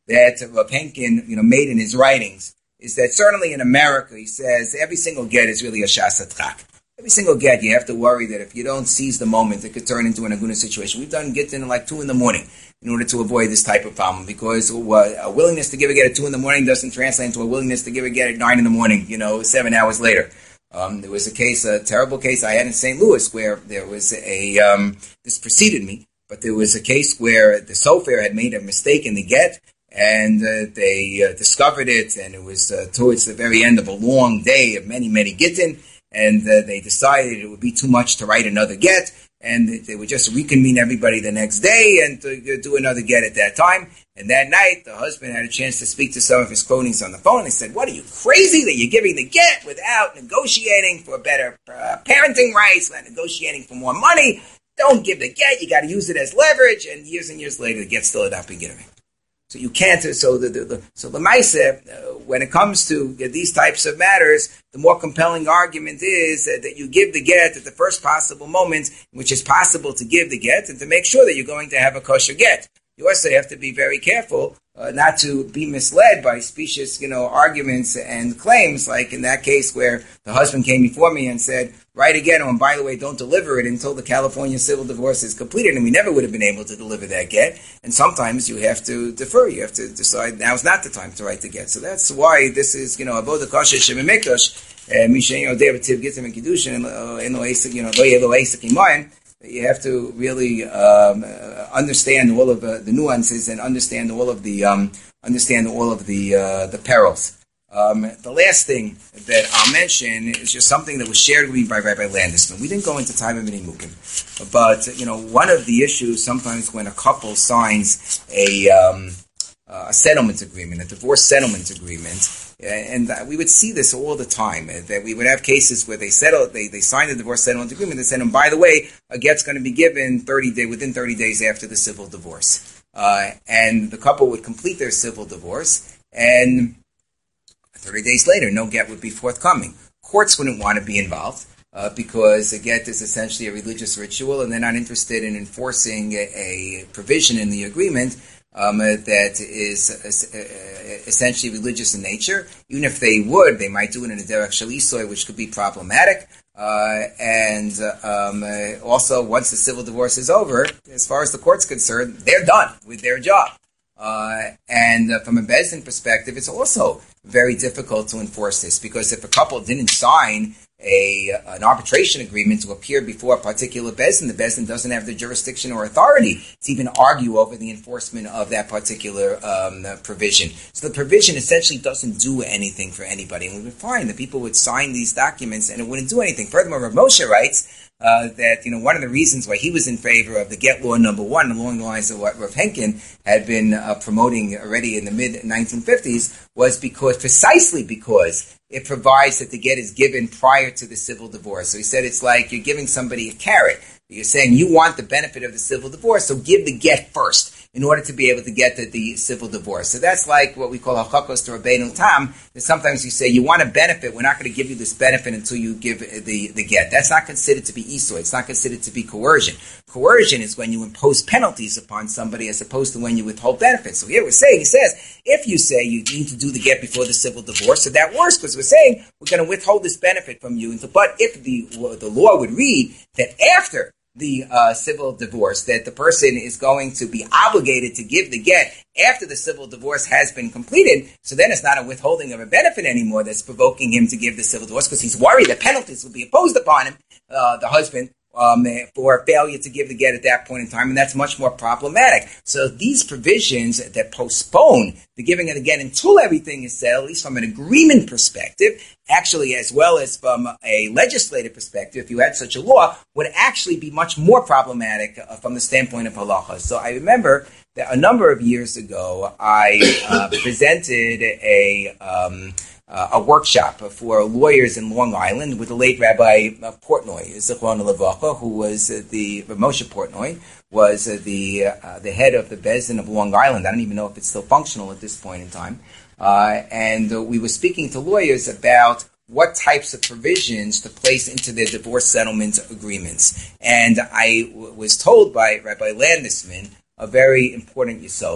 that Rav Henkin, you know, made in his writings is that certainly in America, he says, every single get is really a shasatrak. Every single get, you have to worry that if you don't seize the moment, it could turn into an aguna situation. We've done get in like two in the morning in order to avoid this type of problem, because a willingness to give a get at two in the morning doesn't translate into a willingness to give a get at nine in the morning, you know, seven hours later. Um, there was a case, a terrible case I had in Saint Louis where there was a, um, this preceded me, but there was a case where the sofer had made a mistake in the get, and uh, they uh, discovered it, and it was uh, towards the very end of a long day of many, many gittin, and uh, they decided it would be too much to write another get, and they would just reconvene everybody the next day and to do another get at that time. And that night, the husband had a chance to speak to some of his cronies on the phone, and they said, "What, are you crazy that you're giving the get without negotiating for better uh, parenting rights, without negotiating for more money? Don't give the get, you got to use it as leverage." And years and years later, the get still had not been given. So you can't. So the, the, the so the Maaseh, uh, when it comes to uh, these types of matters, the more compelling argument is uh, that you give the get at the first possible moment, which is possible to give the get, and to make sure that you're going to have a kosher get. You also have to be very careful uh, not to be misled by specious, you know, arguments and claims, like in that case where the husband came before me and said, "Write again, oh, and by the way, don't deliver it until the California civil divorce is completed," and we never would have been able to deliver that get. And sometimes you have to defer. You have to decide now's not the time to write the get. So that's why this is, you know, avoda kasher shemimikdash, mishen yodev tiv gitim and kiddushin, and lo esek, you know, lo yelo esek imayim. You have to really um, understand all of uh, the nuances and understand all of the um, understand all of the uh, the perils. Um, the last thing that I'll mention is just something that was shared with me by Rabbi Landisman. We didn't go into time of Nimukim, but you know, one of the issues sometimes when a couple signs a um, a settlement agreement, a divorce settlement agreement. And we would see this all the time, that we would have cases where they settle, they, they signed the divorce settlement agreement, they said, and by the way, a get's going to be given thirty day, within thirty days after the civil divorce. Uh, and the couple would complete their civil divorce, and thirty days later, no get would be forthcoming. Courts wouldn't want to be involved, uh, because a get is essentially a religious ritual, and they're not interested in enforcing a, a provision in the agreement Um, uh, that is uh, essentially religious in nature. Even if they would, they might do it in a derech shalisoy, which could be problematic. Uh, and uh, um, uh, also, once the civil divorce is over, as far as the court's concerned, they're done with their job. Uh, and uh, from a Beis Din perspective, it's also very difficult to enforce this, because if a couple didn't sign a an arbitration agreement to appear before a particular Beis Din, the Beis Din doesn't have the jurisdiction or authority to even argue over the enforcement of that particular um, provision. So the provision essentially doesn't do anything for anybody. And we would find that people would sign these documents and it wouldn't do anything. Furthermore, Rav Moshe writes uh, that, you know, one of the reasons why he was in favor of the get law number one, along the lines of what Rav Henkin had been uh, promoting already in the mid nineteen fifties, was because, precisely because it provides that the get is given prior to the civil divorce. So he said it's like you're giving somebody a carrot. You're saying you want the benefit of the civil divorce, so give the get first in order to be able to get the, the civil divorce. So that's like what we call halachos to Rabbeinu Tam. That sometimes you say you want a benefit, we're not going to give you this benefit until you give the, the get. That's not considered to be isoy. It's not considered to be coercion. Coercion is when you impose penalties upon somebody as opposed to when you withhold benefits. So here we're saying, he says, if you say you need to do the get before the civil divorce, so that works, because we're saying we're going to withhold this benefit from you. But if the the law would read that after the uh, civil divorce, that the person is going to be obligated to give the get after the civil divorce has been completed, so then it's not a withholding of a benefit anymore that's provoking him to give the civil divorce, because he's worried that penalties will be imposed upon him, uh, the husband, Um, for failure to give the get at that point in time, and that's much more problematic. So these provisions that postpone the giving of the get until everything is settled, at least from an agreement perspective, actually as well as from a legislative perspective, if you had such a law, would actually be much more problematic uh, from the standpoint of halacha. So I remember that a number of years ago, I uh, presented a um, Uh, a workshop for lawyers in Long Island with the late Rabbi uh, Portnoy, Zichron Levacha, who was uh, the Moshe Portnoy, was uh, the uh, the head of the Beis Din of Long Island. I don't even know if it's still functional at this point in time. Uh, and uh, we were speaking to lawyers about what types of provisions to place into their divorce settlement agreements. And I w- was told by Rabbi Landisman a very important yesod,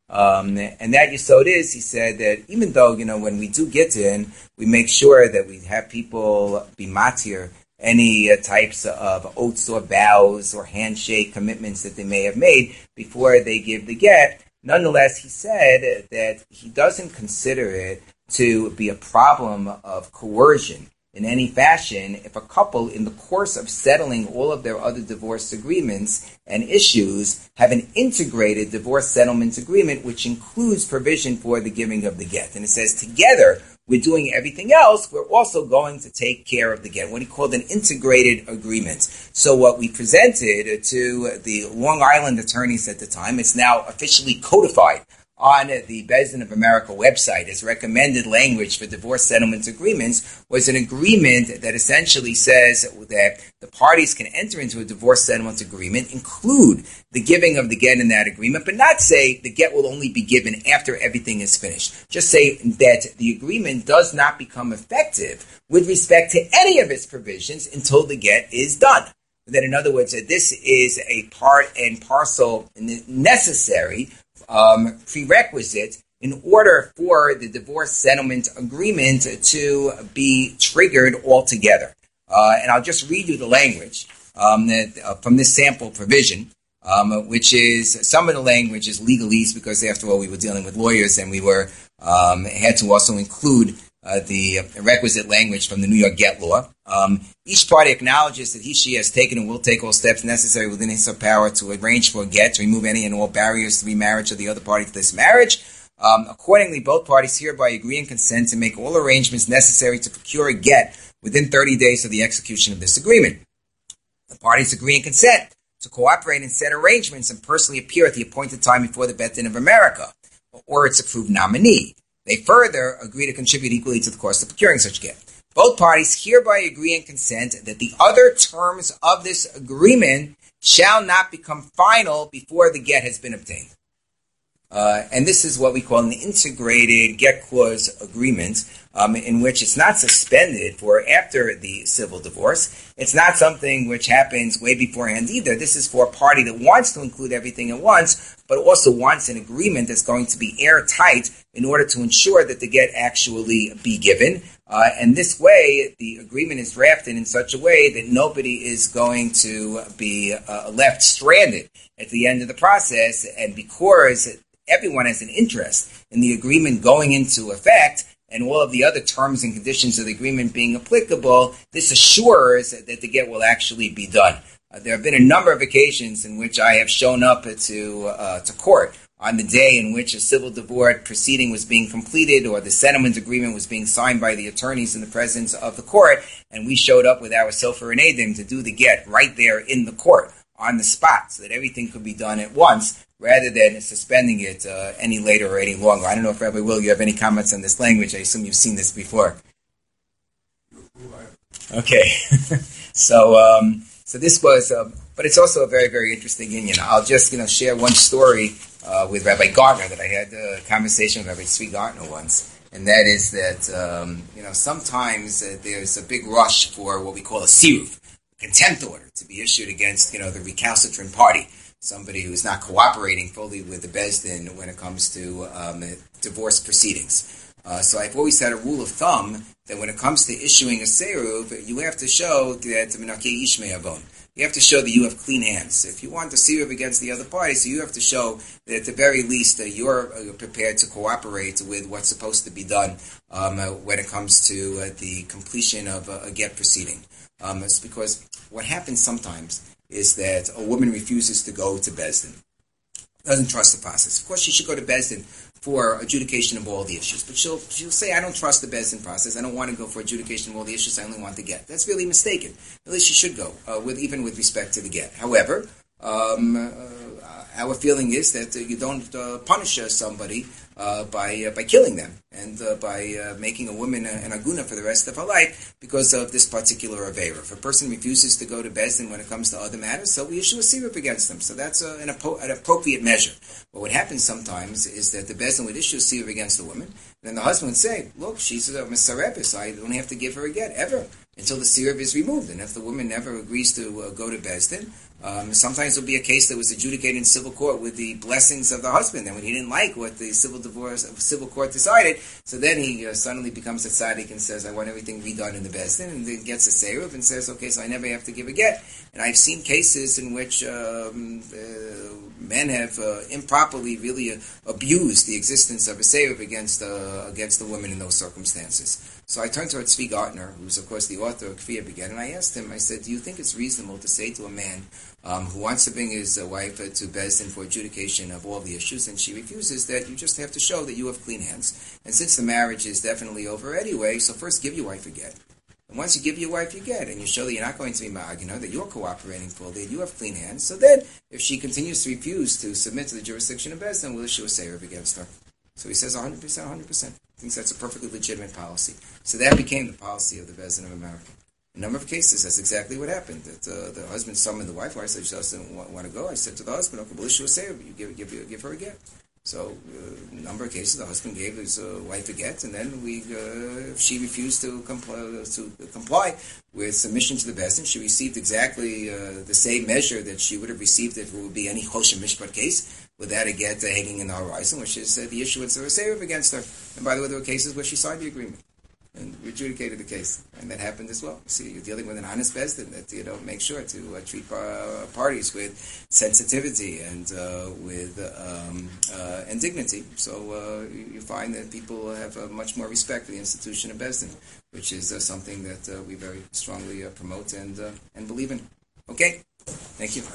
Um, and that yesod is, he said that even though, you know, when we do get in, we make sure that we have people be matir any uh, types of oaths or vows or handshake commitments that they may have made before they give the get. Nonetheless, he said that he doesn't consider it to be a problem of coercion in any fashion if a couple, in the course of settling all of their other divorce agreements and issues, have an integrated divorce settlement agreement which includes provision for the giving of the get. And it says, together, we're doing everything else, we're also going to take care of the get, what he called an integrated agreement. So what we presented to the Long Island attorneys at the time, it's now officially codified on the Beis Din of America website as recommended language for divorce settlement agreements, was an agreement that essentially says that the parties can enter into a divorce settlement agreement, include the giving of the get in that agreement, but not say the get will only be given after everything is finished. Just say that the agreement does not become effective with respect to any of its provisions until the get is done. That, in other words, that this is a part and parcel necessary Um, prerequisite in order for the divorce settlement agreement to be triggered altogether. Uh, and I'll just read you the language um, that, uh, from this sample provision, um, which is, some of the language is legalese because, after all, we were dealing with lawyers and we were um, had to also include uh, the requisite language from the New York Get Law. Um, each party acknowledges that he, she has taken and will take all steps necessary within his power to arrange for a get, to remove any and all barriers to remarriage of the other party to this marriage. Um, accordingly, both parties hereby agree and consent to make all arrangements necessary to procure a get within thirty days of the execution of this agreement. The parties agree and consent to cooperate in said arrangements and personally appear at the appointed time before the Beis Din of America or its approved nominee. They further agree to contribute equally to the cost of procuring such get. Both parties hereby agree and consent that the other terms of this agreement shall not become final before the get has been obtained. Uh, and this is what we call an integrated get clause agreement, um, in which it's not suspended for after the civil divorce. It's not something which happens way beforehand either. This is for a party that wants to include everything at once, but also wants an agreement that's going to be airtight in order to ensure that the get actually be given. Uh, and this way, the agreement is drafted in such a way that nobody is going to be uh, left stranded at the end of the process. And because everyone has an interest in the agreement going into effect and all of the other terms and conditions of the agreement being applicable, this assures that the get will actually be done. Uh, there have been a number of occasions in which I have shown up to uh, to court on the day in which a civil divorce proceeding was being completed or the settlement agreement was being signed by the attorneys in the presence of the court, and we showed up with our sofer and edim to do the get right there in the court on the spot so that everything could be done at once rather than suspending it uh, any later or any longer. I don't know if Rabbi Will, you have any comments on this language. I assume you've seen this before. Okay. so um, so this was, um, but it's also a very, very interesting union. I'll just, you know, share one story uh, with Rabbi Gardner that I had a conversation with Rabbi Tzvi Gardner once, and that is that, um, you know, sometimes uh, there's a big rush for what we call a siruv, a contempt order to be issued against, you know, the recalcitrant party, somebody who's not cooperating fully with the Beis Din when it comes to um, divorce proceedings. Uh, so I've always had a rule of thumb that when it comes to issuing a seruv, you have to show that menakei ish me'avon. You have to show that you have clean hands. If you want to seruv against the other party, so you have to show that at the very least uh, you're uh, prepared to cooperate with what's supposed to be done um, uh, when it comes to uh, the completion of uh, a get proceeding. Um, it's because what happens sometimes is that a woman refuses to go to Beis Din, doesn't trust the process. Of course, she should go to Beis Din for adjudication of all the issues, but she'll she'll say, I don't trust the Beis Din process, I don't want to go for adjudication of all the issues, I only want the get. That's really mistaken. At least she should go, uh, with even with respect to the get. However, um, uh, our feeling is that uh, you don't uh, punish uh, somebody uh, by uh, by killing them and uh, by uh, making a woman an aguna for the rest of her life because of this particular avera. If a person refuses to go to Beis Din when it comes to other matters, so we issue a sirup against them. So that's uh, an, apo- an appropriate measure. But what happens sometimes is that the Beis Din would issue a sirup against the woman, and then the husband would say, look, she's a misarebis, I don't have to give her a get, ever. until the seruv is removed. And if the woman never agrees to uh, go to Beis Din, um, sometimes there'll be a case that was adjudicated in civil court with the blessings of the husband. And when he didn't like what the civil divorce, civil court decided, so then he uh, suddenly becomes a tzaddik and says, I want everything redone in the Beis Din, and then gets a seruv and says, okay, so I never have to give a get. And I've seen cases in which um, uh, men have uh, improperly really uh, abused the existence of a seruv against uh, against the woman in those circumstances. So I turned to Tzvi Gartner, who's of course the author of Kfiyah Beged, and I asked him, I said, do you think it's reasonable to say to a man um, who wants to bring his uh, wife uh, to Beis Din for adjudication of all the issues, and she refuses, that you just have to show that you have clean hands. And since the marriage is definitely over anyway, so first give your wife a get. And once you give your wife your get, and you show that you're not going to be mad, you know, that you're cooperating fully, that you have clean hands, so then if she continues to refuse to submit to the jurisdiction of Beis Din, we'll issue a seruv against her. So he says one hundred percent, one hundred percent. He thinks that's a perfectly legitimate policy. So that became the policy of the Beis Din of America. In a number of cases, that's exactly what happened. That uh, the husband summoned the wife. I said, she doesn't want, want to go. I said to the husband, okay, we'll issue a seruv. You give, give, give her a get. So, uh, in a number of cases, the husband gave his uh, wife a get, and then we, uh, if she refused to comply, to comply with submission to the Beis Din, she received exactly uh, the same measure that she would have received if it would be any Choshen Mishpat case, without a get uh, hanging in the horizon, which is uh, the issuance of a seruv against her. And by the way, there were cases where she signed the agreement and adjudicated the case, and that happened as well. You see, you're dealing with an honest Beis Din that, you know, make sure to uh, treat uh, parties with sensitivity and uh, with um, uh, and dignity. So uh, you find that people have uh, much more respect for the institution of Beis Din, which is uh, something that uh, we very strongly uh, promote and uh, and believe in. Okay, thank you.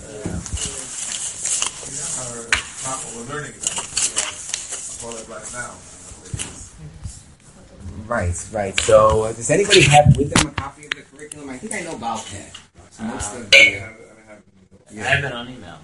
Our, we're learning about it. All that right now. Right, right. So, uh, does anybody have with them a copy of the curriculum? I think I know Balpad. So most Uh, of the, uh, I have it on email.